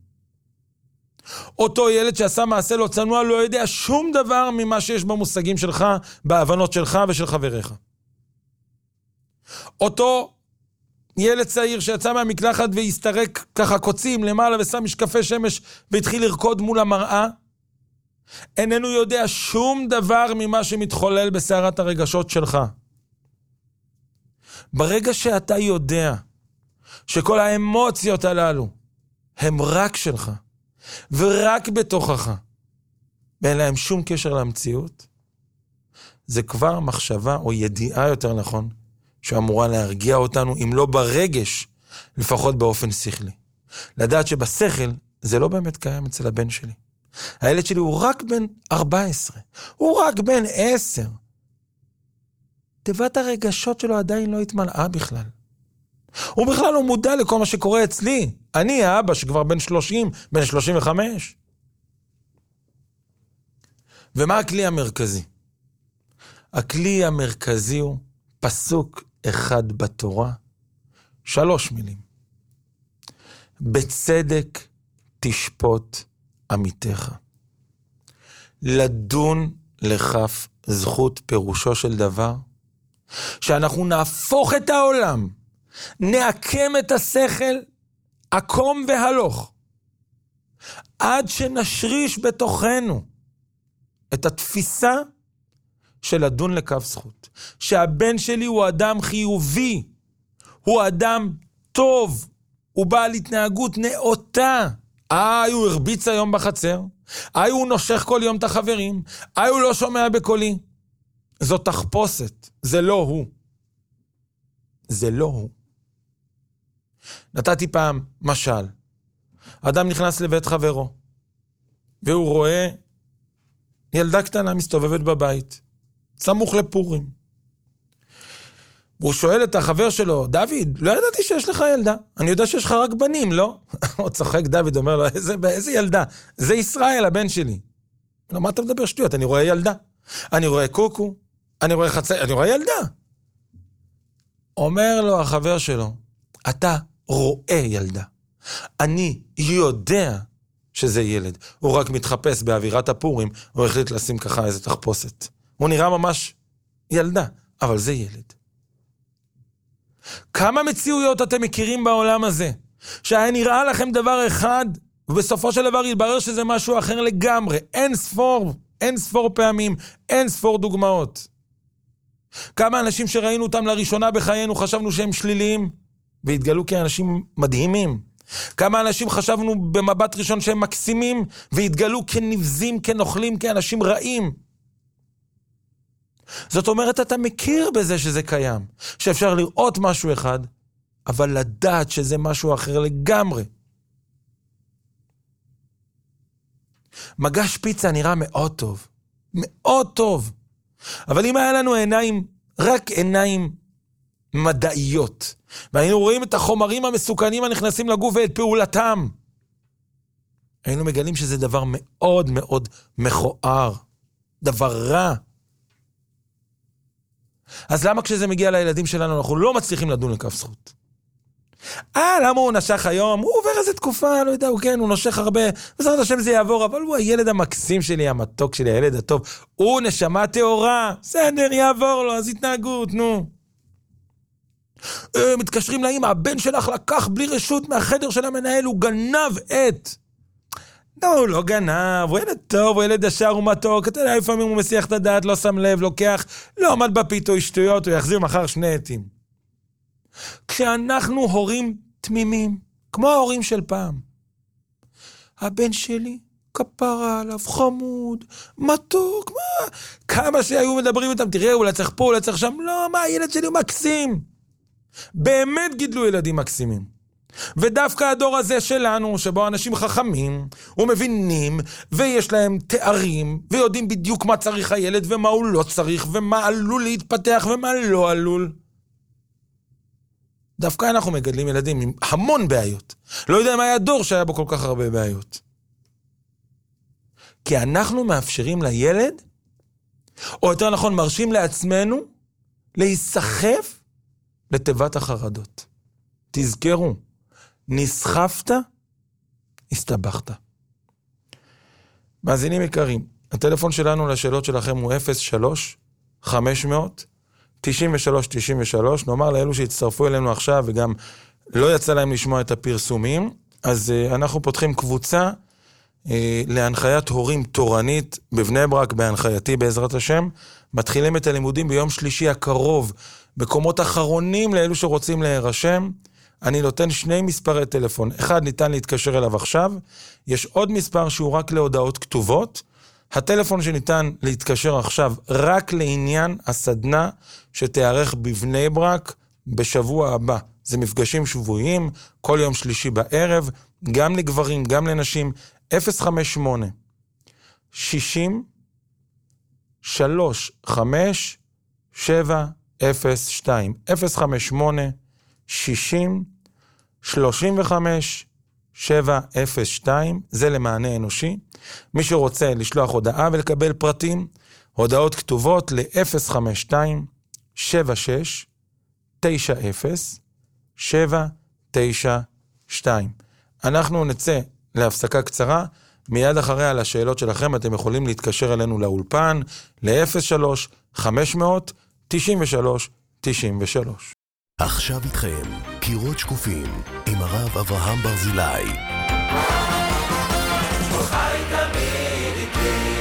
אותו ילד שעשה מעשה לא צנוע לא יודע שום דבר ממה שיש במושגים שלך, בהבנות שלך ושל חבריך. אותו ילד צעיר שיצא מהמקלחת והסתרק ככה קוצים למעלה ושם משקפי שמש והתחיל לרקוד מול המראה, איננו יודע שום דבר ממה שמתחולל בסערת הרגשות שלך. ברגע שאתה יודע שכל האמוציות הללו הם רק שלך ורק בתוכך ואין להם שום קשר למציאות, זה כבר מחשבה או ידיעה יותר נכון שאמורה להרגיע אותנו, אם לא ברגש, לפחות באופן שכלי. לדעת שבשכל זה לא באמת קיים אצל הבן שלי. הילד שלי הוא רק בן 14, הוא רק בן 10. תיבת הרגשות שלו עדיין לא התמלאה בכלל. הוא בכלל לא מודע לכל מה שקורה אצלי. אני האבא שכבר בן 30, בן 35. ומה הכלי המרכזי? הכלי המרכזי הוא פסוק אחד בתורה, 3 מילים. בצדק תשפוט עמיתך. לדון לכף זכות פירושו של דבר, שאנחנו נהפוך את העולם, נעקם את השכל, עקום והלוך, עד שנשריש בתוכנו את התפיסה של לדון לכף זכות. שהבן שלי הוא אדם חיובי, הוא אדם טוב, הוא בעל התנהגות נאותה. הוא הרביץ היום בחצר, הוא נושך כל יום את החברים, הוא לא שומע בקולי. זו תחפושת, זה לא הוא. זה לא הוא. נתתי פעם משל. אדם נכנס לבית חברו, והוא רואה ילדה קטנה מסתובבת בבית, סמוך לפורים. והוא שואל את החבר שלו, דוד, לא ידעתי שיש לך ילדה. אני יודע שיש לך רק בנים, לא? הוא צוחק דוד, אומר לו, איזה ילדה? זה ישראל, הבן שלי. לא, מה אתה מדבר שטויות? אני רואה ילדה. אני רואה קוקו, אני רואה חצי, אני רואה ילדה. אומר לו החבר שלו, אתה רואה ילדה. אני יודע שזה ילד. הוא רק מתחפש באווירת הפורים, הוא החליט לשים ככה איזה תחפושת. הוא נראה ממש ילדה, אבל זה ילד. כמה מציאויות אתם מכירים בעולם הזה, שהיה נראה לכם דבר אחד, ובסופו של דבר יתברר שזה משהו אחר לגמרי. אין ספור פעמים, אין ספור דוגמאות. כמה אנשים שראינו אותם לראשונה בחיינו, חשבנו שהם שליליים, והתגלו כאנשים מדהימים. כמה אנשים חשבנו במבט ראשון שהם מקסימים, והתגלו כנבזים, כנוכלים, כאנשים רעים. זאת אומרת, אתה מכיר בזה שזה קיים, שאפשר לראות משהו אחד, אבל לדעת שזה משהו אחר לגמרי. מגש פיצה נראה מאוד טוב, מאוד טוב. אבל אם היה לנו עיניים, רק עיניים מדעיות, והיינו רואים את החומרים המסוכנים הנכנסים לגוף ואת פעולתם, היינו מגלים שזה דבר מאוד מאוד מכוער, דבר רע. אז למה כשזה מגיע לילדים שלנו אנחנו לא מצליחים לדון לכף זכות? למה הוא נשך היום? הוא עובר איזה תקופה, לא יודע, הוא נושך הרבה, בעזרת השם זה יעבור, אבל הוא הילד המקסים שלי, המתוק שלי, הילד הטוב, הוא נשמה תאורה, בסדר, יעבור לו, אז התנהגות, נו. מתקשרים לאמא, הבן שלך לקח בלי רשות מהחדר של המנהל, הוא גנב את. לא, הוא לא גנב, הוא ילד טוב, הוא ילד ישר, הוא מתוק, אתה יודע, לפעמים הוא מסיח את הדעת, לא שם לב, לוקח, לא עמד בפיתו השטויות, הוא יחזיר מחר 2 עטים. כשאנחנו הורים תמימים, כמו ההורים של פעם, הבן שלי, כפרה עליו, חמוד, מתוק, מה? כמה שהיו מדברים איתם, תראה, אולי צריך פה, אולי צריך שם, לא, מה, הילד שלי הוא מקסים. באמת גידלו ילדים מקסימים. ודווקא הדור הזה שלנו, שבו אנשים חכמים ומבינים, ויש להם תארים, ויודעים בדיוק מה צריך הילד, ומה הוא לא צריך, ומה עלול להתפתח, ומה לא עלול. דווקא אנחנו מגדלים ילדים עם המון בעיות. לא יודע מה היה דור שהיה בו כל כך הרבה בעיות. כי אנחנו מאפשרים לילד, או יותר נכון מרשים לעצמנו, להיסחף לתיבת החרדות. תזכרו, נסחפת, הסתבכת. מאזינים יקרים, הטלפון שלנו לשאלות שלכם הוא 03-500-93-93, נאמר לאלו שהצטרפו אלינו עכשיו וגם לא יצא להם לשמוע את הפרסומים, אז אנחנו פותחים קבוצה להנחיית הורים תורנית בבני ברק, בהנחייתי בעזרת השם. מתחילים את הלימודים ביום שלישי הקרוב, בקומות אחרונים לאלו שרוצים להירשם. אני נותן 2 מספרי טלפון, אחד ניתן להתקשר אליו עכשיו, יש עוד מספר שהוא רק להודעות כתובות. הטלפון שניתן להתקשר עכשיו רק לעניין הסדנה שתיארך בבני ברק בשבוע הבא. זה מפגשים שבועיים, כל יום שלישי בערב, גם לגברים, גם לנשים. 058 60 35 702 058 60 35 702, זה למענה אנושי. מי שרוצה לשלוח הודעה ולקבל פרטים, הודעות כתובות ל-052 76 90 792. אנחנו נצא להפסקה קצרה, מיד אחריה לשאלות שלכם אתם יכולים להתקשר אלינו לאולפן ל-03-500-93-93. עכשיו איתכם, קירות שקופים, עם הרב אברהם ברזילי. חי תמיד איתי.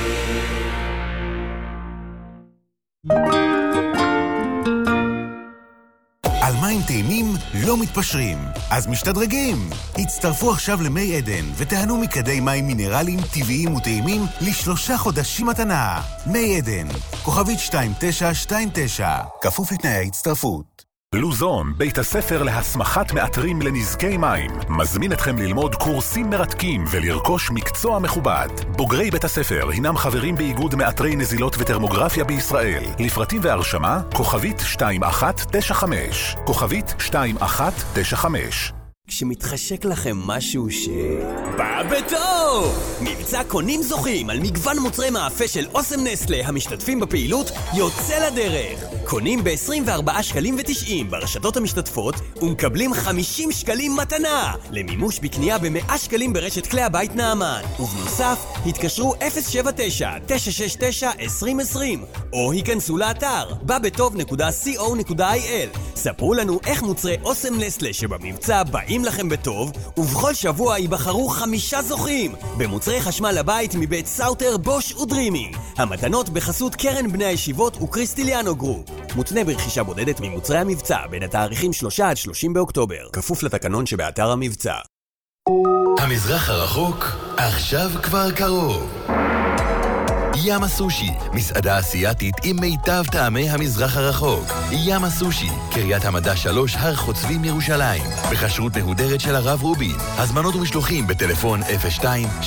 על מים טעימים לא מתפשרים, אז משתדרגים. הצטרפו עכשיו למי עדן ותהנו מקדי מים מינרליים טבעיים וטעימים ל3 חודשים מתנה. מי עדן, כוכבית 2929, כפוף לתנאי ההצטרפות. לוזון, בית הספר להסמכת מאתרים לנזקי מים, מזמין אתכם ללמוד קורסים מרתקים ולרכוש מקצוע מכובד. בוגרי בית הספר הינם חברים באיגוד מאתרי נזילות וטרמוגרפיה בישראל. לפרטים והרשמה, כוכבית 2195, כוכבית 2195. כשמתחשק לכם משהו בא בטוב! מבצע קונים זוכים על מגוון מוצרי מאפה של אוסם נסטלה המשתתפים בפעילות יוצא לדרך. קונים ב-24 שקלים ו90 ברשתות המשתתפות ומקבלים 50 שקלים מתנה למימוש בקנייה ב100 שקלים ברשת כלי הבית נעמן. ובנוסף, התקשרו 079-969-2020 או היכנסו לאתר babetov.co.il. ספרו לנו איך מוצרי אוסם נסטלה שבמבצע באים לכם בטוב, ובכל שבוע ייבחרו 5 זוכים במוצרי חשמל לבית מבית סאוטר, בוש ודרימי. המתנות בחסות קרן בני הישיבות וקריסטיליאנו גרופ. מותנה ברכישה בודדת ממוצרי המבצע בין התאריכים 3 עד 30 באוקטובר, כפוף לתקנון שבאתר המבצע. המזרח הרחוק עכשיו כבר קרוב. ים הסושי, מסעדה אסיאתית עם מיטב טעמי המזרח הרחוק. ים הסושי, קריית המדע 3, הר חוצבים ירושלים. בכשרות מהודרת של הרב רובין. הזמנות ומשלוחים בטלפון 02-6-200-400.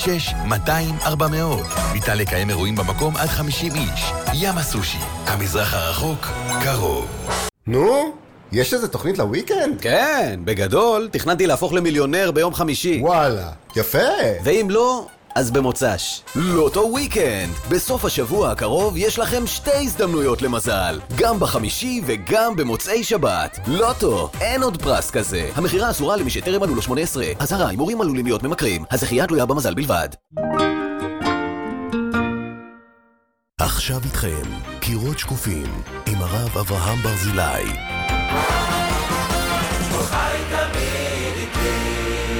ניתן לקיים אירועים במקום עד 50 איש. ים הסושי, המזרח הרחוק קרוב. נו? יש איזה תוכנית לוויקנד? כן, בגדול, תכננתי להפוך למיליונר ביום חמישי. וואלה, יפה. ואם לא, אז במוצ"ש. לוטו וויקנד. בסוף השבוע הקרוב יש לכם 2 הזדמנויות למזל. גם בחמישי וגם במוצאי שבת. לוטו, אין עוד פרס כזה. המחירה אסורה למי שטרם מלאו לו 18. אזהרה, הימורים עלולים להיות ממכרים. הזכייה תלויה במזל בלבד. עכשיו איתכם, קירות שקופים, עם הרב אברהם ברזילי. חי תמיד איתי.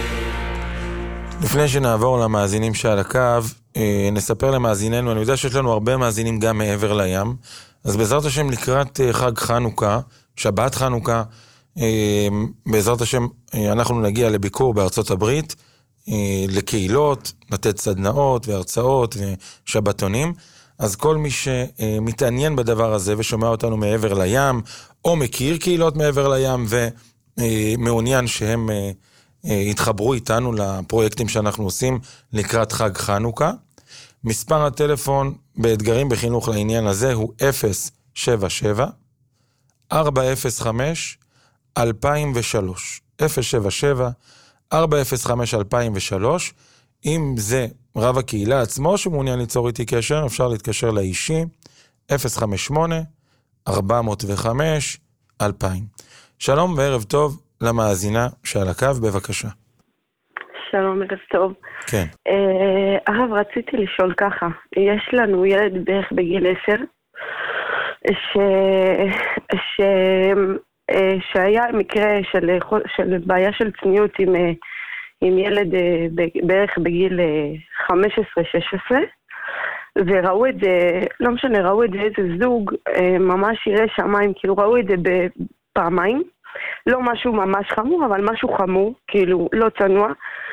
לפני שנעבור למאזינים שעל הקו, נספר למאזיננו, אני יודע שיש לנו הרבה מאזינים גם מעבר לים, אז בעזרת השם לקראת חג חנוכה, שבת חנוכה, בעזרת השם אנחנו נגיע לביקור בארצות הברית, לקהילות, לתת סדנאות והרצאות ושבתונים, אז כל מי שמתעניין בדבר הזה ושומע אותנו מעבר לים, או מכיר קהילות מעבר לים ומעוניין שהם התחברו איתנו לפרויקטים שאנחנו עושים לקראת חג חנוכה. מספר הטלפון באתגרים בחינוך לעניין הזה הוא 077-405-405. 2003, 077-405-2003, אם זה רב הקהילה עצמו שמעוניין ליצור איתי קשר, אפשר להתקשר לאישי, 058-405-2000. שלום וערב טוב למאזינה שעל הקו, בבקשה. שלום, ערב טוב. כן. הרב, רציתי לשאול ככה, יש לנו ילד בערך בגיל 10, שהיה מקרה של בעיה של צניעות עם ילד בערך בגיל 15-16, וראו את זה, לא משנה, ראו את זה איזה זוג, ממש ירא שמיים, כאילו ראו את זה בפעמיים, לא משהו ממש חמור, אבל משהו חמור, כאילו לא צנוע,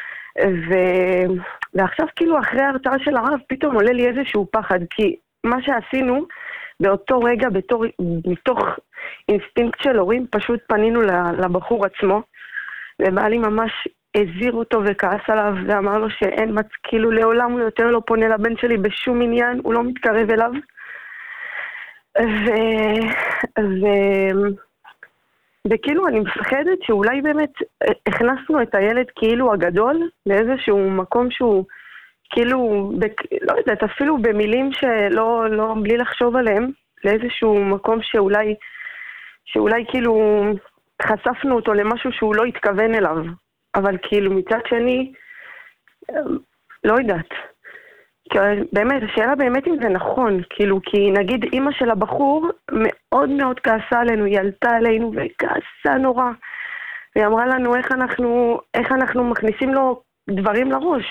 ועכשיו כאילו אחרי ההרצאה של הרב פתאום עולה לי איזשהו פחד, כי מה שעשינו באותו רגע מתוך אינסטינקט של הורים פשוט פנינו לבחור עצמו, ובעלי ממש הזהיר אותו וכעס עליו ואמר לו שאין כאילו לעולם הוא יותר לא פונה לבן שלי בשום עניין, הוא לא מתקרב אליו, וכאילו אני מפחדת שאולי באמת הכנסנו את הילד כאילו הגדול לאיזשהו מקום שהוא כאילו, לא יודעת, אפילו במילים שלא, בלי לחשוב עליהם, לאיזשהו מקום שאולי כאילו חשפנו אותו למשהו שהוא לא התכוון אליו, אבל כאילו מצד שני, לא יודעת. באמת, השאלה באמת אם זה נכון, כאילו, כי נגיד אמא של הבחור מאוד מאוד כעסה עלינו, היא עלתה עלינו וכעסה נורא, והיא אמרה לנו איך אנחנו מכניסים לו דברים לראש,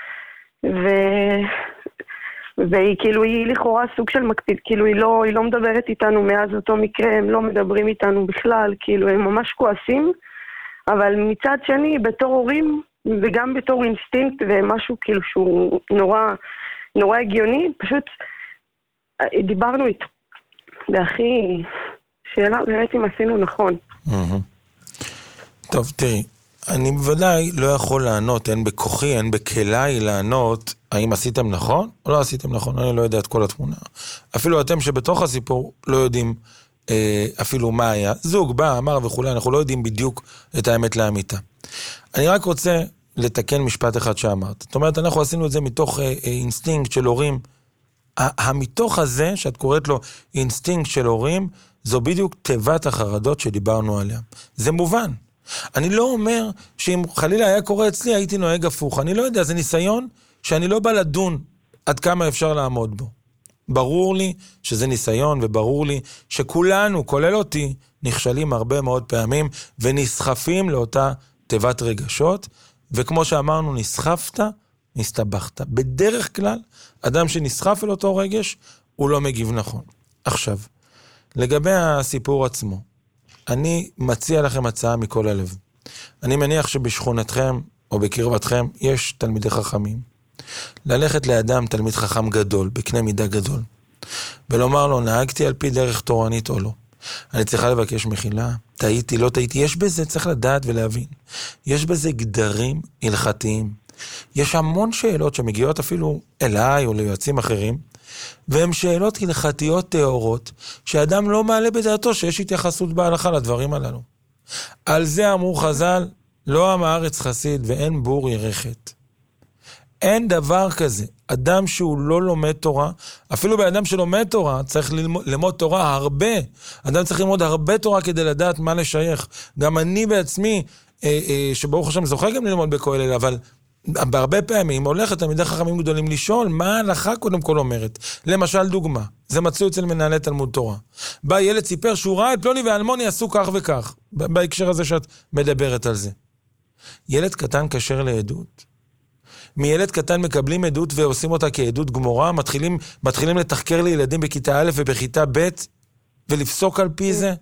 והיא כאילו, היא לכאורה סוג של מקפיד, כאילו היא לא מדברת איתנו מאז אותו מקרה, הם לא מדברים איתנו בכלל, כאילו הם ממש כועסים, אבל מצד שני, בתור הורים, וגם בתור אינסטינקט, ומשהו כאילו שהוא נורא הגיוני, פשוט דיברנו איתו. והכי, שאלה באמת אם עשינו נכון. טוב, תראי, אני בוודאי לא יכול לענות, אין בכוחי, אין בכליי לענות, האם עשיתם נכון או לא עשיתם נכון, אני לא יודע את כל התמונה. אפילו אתם שבתוך הסיפור לא יודעים אפילו מה היה. זוג בא, אמר וכולי, אנחנו לא יודעים בדיוק את האמת לאמיתה. אני רק רוצה לתקן משפט אחד שאמרת. זאת אומרת, אנחנו עשינו את זה מתוך אינסטינקט של הורים. המתוך הזה, שאת קוראת לו אינסטינקט של הורים, זו בדיוק תיבת החרדות שדיברנו עליה. זה מובן. אני לא אומר שאם חלילה היה קורה אצלי, הייתי נוהג הפוך. אני לא יודע, זה ניסיון שאני לא בא לדון עד כמה אפשר לעמוד בו. ברור לי שזה ניסיון, וברור לי שכולנו, כולל אותי, נכשלים הרבה מאוד פעמים, ונסחפים לאותה תיבת רגשות, וכמו שאמרנו, נסחפת, נסתבכת. בדרך כלל, אדם שנסחף אל אותו רגש, הוא לא מגיב נכון. עכשיו, לגבי הסיפור עצמו, אני מציע לכם הצעה מכל הלב. אני מניח שבשכונתכם או בקרבתכם יש תלמידי חכמים. ללכת לאדם תלמיד חכם גדול, בקנה מידה גדול, ולומר לו, נהגתי על פי דרך תורנית או לא. אני צריכה לבקש מחילה, טעיתי, לא טעיתי. יש בזה, צריך לדעת ולהבין, יש בזה גדרים הלכתיים. יש המון שאלות שמגיעות אפילו אליי או ליועצים אחרים, והן שאלות הלכתיות תיאורות, שאדם לא מעלה בדעתו שיש התייחסות בהלכה לדברים הללו. על זה אמרו חז"ל, לא עם הארץ חסיד ואין בור ירחת. אין דבר כזה. אדם שהוא לא לומד תורה, אפילו באדם שלומד תורה, צריך ללמוד תורה הרבה. אדם צריך ללמוד הרבה תורה כדי לדעת מה לשייך. גם אני בעצמי, שברוך השם זוכה גם ללמוד בכולל, אבל בהרבה פעמים הולכת תלמידי חכמים גדולים לשאול מה ההלכה קודם כל אומרת. למשל דוגמה, זה מצוי אצל מנהלי תלמוד תורה. בא ילד סיפר שהוא ראה את פלוני ואלמוני עשו כך וכך, בהקשר הזה שאת מדברת על זה. ילד קטן קשר לעדות. מילד קטן מקבלים עדות ועושים אותה כעדות גמורה, מתחילים לתחקר לילדים בכיתה א' ובכיתה ב' ולפסוק על פי זה.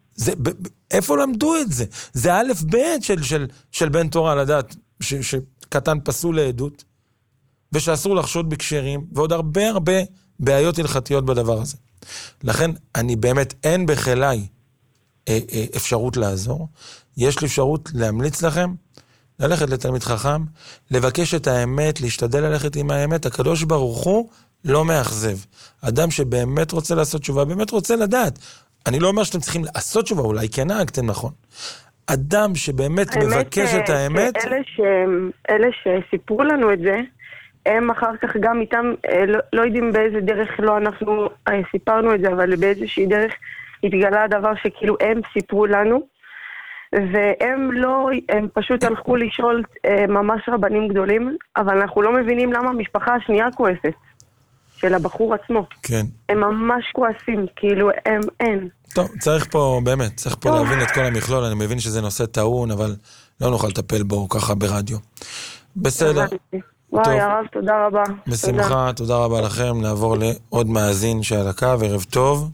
איפה למדו את זה? זה א' ב' של בן תורה לדעת שקטן פסול לעדות, ושאסור לחשוד בקשרים, ועוד הרבה בעיות הלכתיות בדבר הזה. לכן אני באמת אין בחילי אפשרות לעזור. יש לי אפשרות להמליץ לכם ללכת לתלמיד חכם, לבקש את האמת, להשתדל ללכת עם האמת. הקדוש ברוך הוא לא מאכזב. אדם שבאמת רוצה לעשות תשובה, באמת רוצה לדעת, אני לא אומר שאתם צריכים לעשות תשובה, אולי כן נהגתם נכון. אדם שבאמת מבקש את האמת... אלה שסיפרו לנו את זה, הם אחר כך גם איתם, לא יודעים באיזה דרך, לא אנחנו סיפרנו את זה, אבל באיזושהי דרך התגלה הדבר שכאילו הם סיפרו לנו, והם לא, הם פשוט הלכו לשאול ממש רבנים גדולים, אבל אנחנו לא מבינים למה המשפחה השנייה כועסת, של הבחור עצמו. כן. הם ממש כועסים, כאילו הם אין. טוב, צריך פה באמת, צריך פה להבין את כל המכלול, אני מבין שזה נושא טעון, אבל לא נוכל לטפל בו ככה ברדיו. בסדר. וואי, הרב, תודה רבה. בשמחה, תודה רבה לכם. נעבור לעוד מאזין שעל הקו, ערב טוב.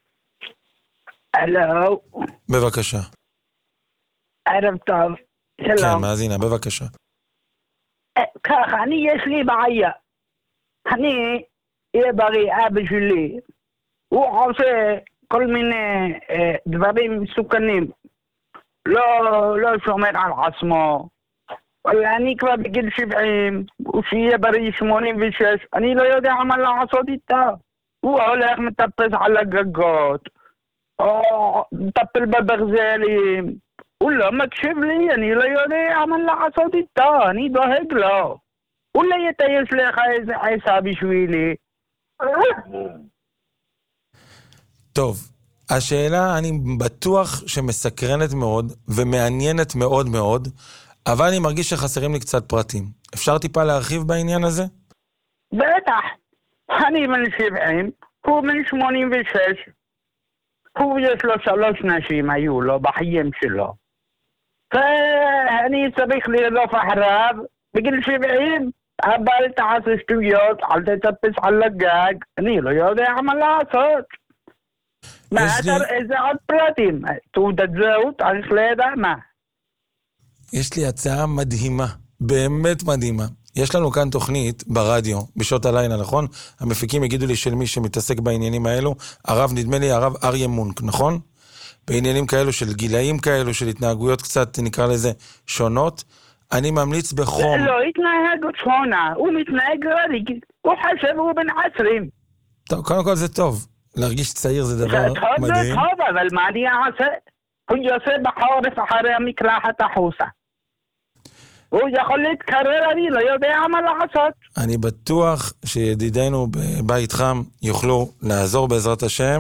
הלו. בבקשה. ערב טוב. שלום. כן, מאזינה, בבקשה. ככה, יש לי בעיה. אני, יהיה בריא, אבא שלי, הוא עושה כל מיני דברים מסוכנים. לא שומר על עצמו. אני כבר בגיל 70, הוא שיהיה בריא 86, אני לא יודע מה לעשות איתה. הוא הולך מטפס על הגגות, או מטפל בברזלים. הוא לא מקשיב לי, אני לא יודע מה לעשות איתה, אני דואג לו. אולי יש לך איזה עשה בשבילי. טוב, השאלה אני בטוח שמסקרנת מאוד ומעניינת מאוד מאוד, אבל אני מרגיש שחסרים לי קצת פרטים. אפשר טיפה להרחיב בעניין הזה? בטח. אני בן 70, הוא בן 86. הוא יש לו 3 נשים היו לו בחיים שלו. ואני צריך לרדוף אחריו בגיל 70. אבל תעשה שטויות, אל תטפס על הגג. אני לא יודע מה לעשות. איזה עוד פרטים? תעודת זהות, צריך לידע מה. יש לי הצעה מדהימה, באמת מדהימה. יש לנו כאן תוכנית ברדיו, בשעות הלילה, נכון? המפיקים יגידו לי של מי שמתעסק בעניינים האלו, הרב, נדמה לי, הרב אריה מונק, נכון? בעניינים כאלו של גילאים כאלו, של התנהגויות קצת, נקרא לזה, שונות. אני ממליץ בחום. לא התנהג שונה, הוא מתנהג רגיל, הוא חשב, הוא בן 20. טוב, קודם כל זה טוב. להרגיש צעיר זה דבר מדהים. זה טוב, אבל מה אני אעשה? הוא יוצא בחורף אחרי המקלחת החוצה. הוא יכול להתקרר, אני לא יודע מה לעשות. אני בטוח שידידינו בבית חם יוכלו לעזור בעזרת השם,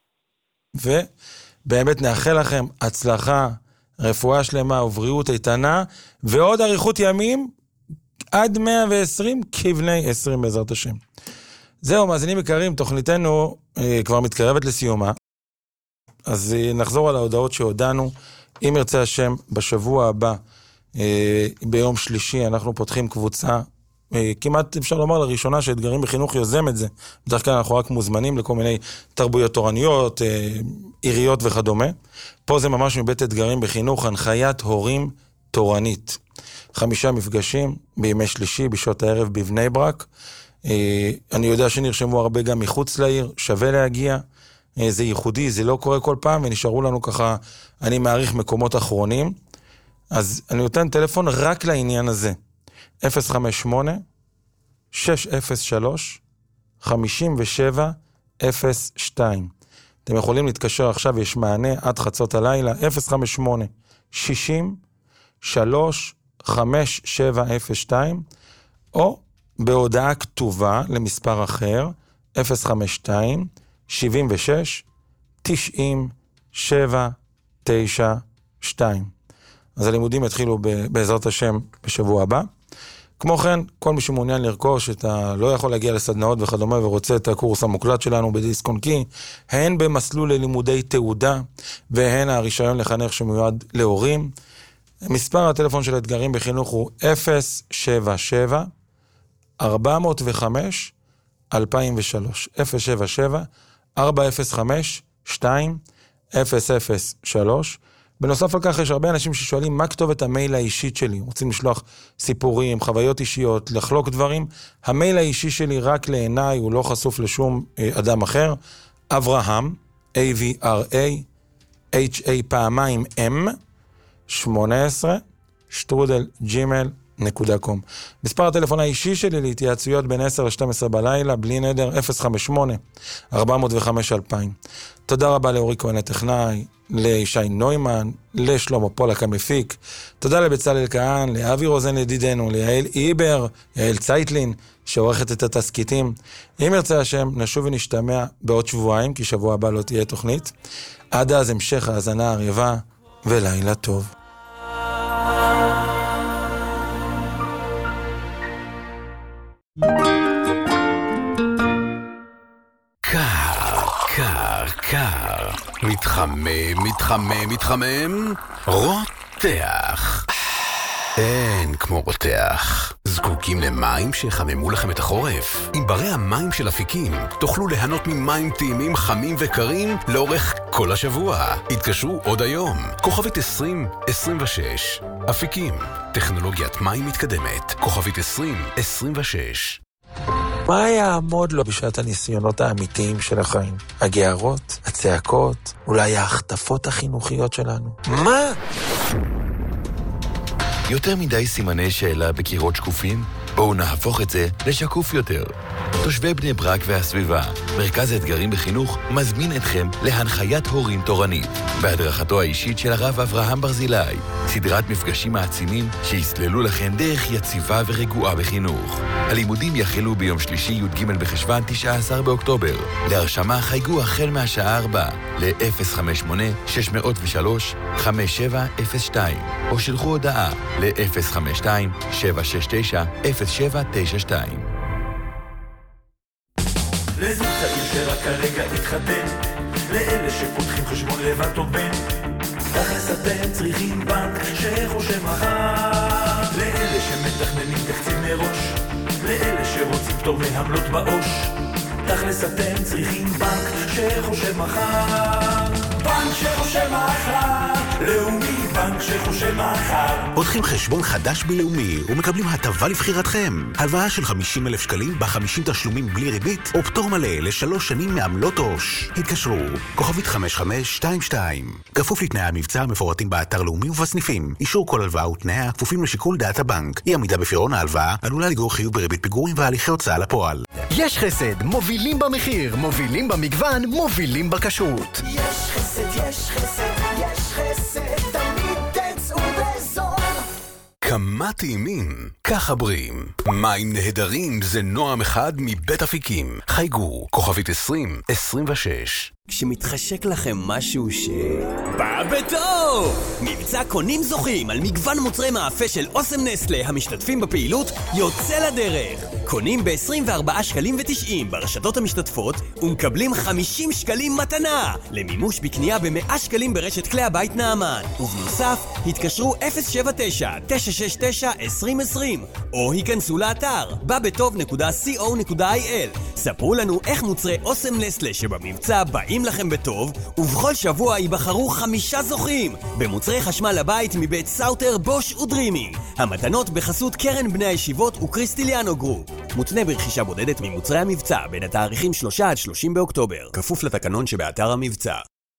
ובאמת נאחל לכם הצלחה, רפואה שלמה ובריאות איתנה, ועוד אריכות ימים עד 120 כבני 20 בעזרת השם. זהו, מאזינים יקרים, תוכניתנו כבר מתקרבת לסיומה, אז נחזור על ההודעות שהודענו. אם ירצה השם, בשבוע הבא, ביום שלישי, אנחנו פותחים קבוצה, כמעט אפשר לומר לראשונה שאתגרים בחינוך יוזם את זה. בדרך כלל אנחנו רק מוזמנים לכל מיני תרבויות תורניות, עיריות וכדומה. פה זה ממש מבית אתגרים בחינוך, הנחיית הורים תורנית. 5 מפגשים בימי שלישי, בשעות הערב בבני ברק. אני יודע שנרשמו הרבה גם מחוץ לעיר, שווה להגיע. זה ייחודי, זה לא קורה כל פעם, ונשארו לנו ככה, אני מעריך מקומות אחרונים. אז אני נותן טלפון רק לעניין הזה. 058-603-5702. אתם יכולים להתקשר עכשיו, יש מענה עד חצות הלילה, 058-60-35702, או בהודעה כתובה למספר אחר, 052-76-90-792. אז הלימודים יתחילו בעזרת השם בשבוע הבא. כמו כן, כל מי שמעוניין לרכוש לא יכול להגיע לסדנאות וכדומה ורוצה את הקורס המוקלט שלנו בדיסק און קי, הן במסלול ללימודי תעודה, והן הרישיון לחנך שמיועד להורים. מספר הטלפון של אתגרים בחינוך הוא 077-405-2003. 077-405-2003. בנוסף על כך יש הרבה אנשים ששואלים מה כתובת המייל האישית שלי, רוצים לשלוח סיפורים, חוויות אישיות, לחלוק דברים. המייל האישי שלי רק לעיניי, הוא לא חשוף לשום אדם אחר. אברהם, AVRA, HA פעמיים M, 18, gmail.com. www.icloud.com. מספר הטלפון האישי שלי להתייעצויות בין 10 ל-12 בלילה, בלי נדר, 058-405-2000. תודה רבה לאורי כהן הטכנאי, לישי נוימן, לשלמה פולק המפיק. תודה לבצלאל כהן, לאבי רוזן ידידנו, ליעל איבר, יעל צייטלין, שעורכת את התסקיטים. אם ירצה השם, נשוב ונשתמע בעוד שבועיים, כי שבוע הבא לא תהיה תוכנית. עד אז המשך האזנה ערבה, ולילה טוב. קר, מתחמם, רותח. אין כמו רותח. זקוקים למים שיחממו לכם את החורף? עם ברי המים של אפיקים תוכלו ליהנות ממים טעימים חמים וקרים לאורך כל השבוע. התקשרו עוד היום. כוכבית 2026. אפיקים, טכנולוגיית מים מתקדמת. כוכבית 2026. מה יעמוד לו בשעת הניסיונות האמיתיים של החיים? הגערות, הצעקות, אולי ההחטפות החינוכיות שלנו? מה? יותר מדי סימני שאלה בקירות שקופים? בואו נהפוך את זה לשקוף יותר. תושבי בני ברק והסביבה, מרכז האתגרים בחינוך, מזמין אתכם להנחיית הורים תורנית, בהדרכתו האישית של הרב אברהם ברזילי, סדרת מפגשים מעצימים שיסללו לכם דרך יציבה ורגועה בחינוך. הלימודים יחלו ביום שלישי י"ג בחשוון 19 באוקטובר. להרשמה חייגו החל מהשעה 4 ל-058-603-5702 או שלחו הודעה ל-052-769-0792. לזוג צעיר שרק כרגע התחתן, לאלה שפותחים חשבון לבד או בן, תכלס אתם צריכים בנק שחושב מחר, לאלה שמתכננים תקציב מראש, לאלה שרוצים פטור מעמלות בעו"ש, תכלס אתם צריכים בנק שחושב מחר, בנק שחושב מחר, לאומי בנק שחושב מחר. פותחים חשבון חדש בלאומי ומקבלים הטבה לבחירתכם. הלוואה של 50,000 שקלים ב50 תשלומים בלי ריבית או פטור מלא ל3 שנים מעמלות עו"ש. התקשרו, כוכבית 5522. כפוף לתנאי המבצע המפורטים באתר לאומי ובסניפים. אישור כל הלוואה ותנאיה כפופים לשיקול דעת הבנק. אי עמידה בפירעון ההלוואה עלולה לגרור חיוב בריבית פיגורים והליכי הוצאה לפועל. יש חסד, מובילים במחיר, מובילים במגוון, מובילים בכשרות. יש חסד, יש חסד, יש חסד, תמיד תצאו בזול. כמה טעימים, ככה בריאים. מים נהדרים זה נועם אחד מבית אפיקים. חייגו, כוכבית 2026. כשמתחשק לכם משהו בא בטוב! מבצע קונים זוכים על מגוון מוצרי מאפה של אוסם נסלה המשתתפים בפעילות יוצא לדרך. קונים ב-24 שקלים ו90 ברשתות המשתתפות ומקבלים 50 שקלים מתנה למימוש בקנייה ב100 שקלים ברשת כלי הבית נעמן. ובנוסף, התקשרו 079-969-2020 או היכנסו לאתר babetov.co.il. ספרו לנו איך מוצרי אוסם נסלה שבמבצע באים לכם בטוב, ובכל שבוע ייבחרו 5 זוכים במוצרי חשמל לבית מבית סאוטר, בוש ודרימי. המתנות בחסות קרן בני הישיבות וקריסטיליאנו גרופ. מותנה ברכישה בודדת ממוצרי המבצע בין התאריכים 3 עד 30 באוקטובר. כפוף לתקנון שבאתר המבצע.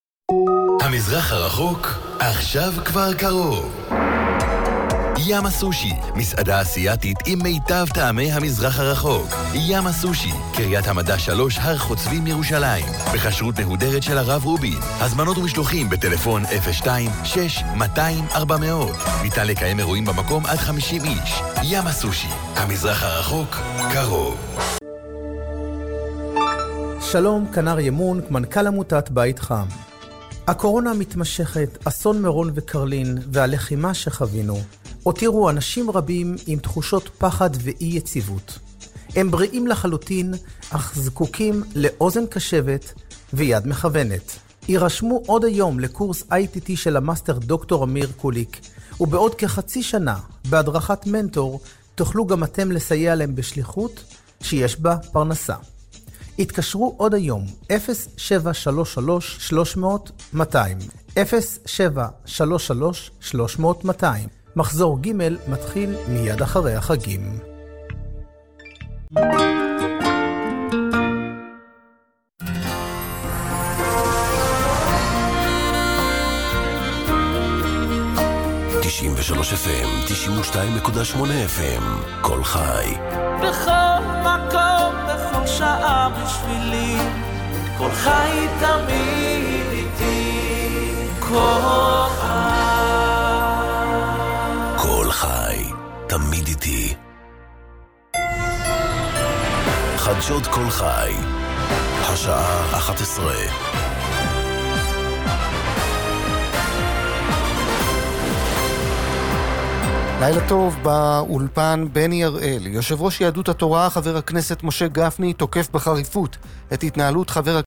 המזרח הרחוק עכשיו כבר קרוב. ים הסושי, מסעדה אסיאתית עם מיטב טעמי המזרח הרחוק. ים הסושי, קריית המדע 3, הר חוצבים ירושלים. בכשרות מהודרת של הרב רובין. הזמנות ומשלוחים בטלפון 02-6-200-400. ניתן לקיים אירועים במקום עד 50 איש. ים הסושי, המזרח הרחוק קרוב. שלום, כנר ימון, מנכ"ל עמותת בית חם. הקורונה מתמשכת, אסון מירון וקרלין והלחימה שחווינו הותירו אנשים רבים עם תחושות פחד ואי יציבות. הם בריאים לחלוטין, אך זקוקים לאוזן קשבת ויד מכוונת. יירשמו עוד היום לקורס ITT של המאסטר דוקטור אמיר קוליק, ובעוד כחצי שנה, בהדרכת מנטור, תוכלו גם אתם לסייע להם בשליחות שיש בה פרנסה. התקשרו עוד היום, 0733-300-200, 0733-300-200. מחזור ג' מתחיל מיד אחרי החגים. ושלוש 3 FM, 92.8 FM, כל חי. בכל מקום, בכל שעה בשבילי, כל חי תמיד איתי, כל חי. כל חי, תמיד איתי. חדשות כל חי, השעה 11. לילה טוב, באולפן בני הראל. יושב ראש יהדות התורה, חבר הכנסת משה גפני, תוקף בחריפות את התנהלות חבר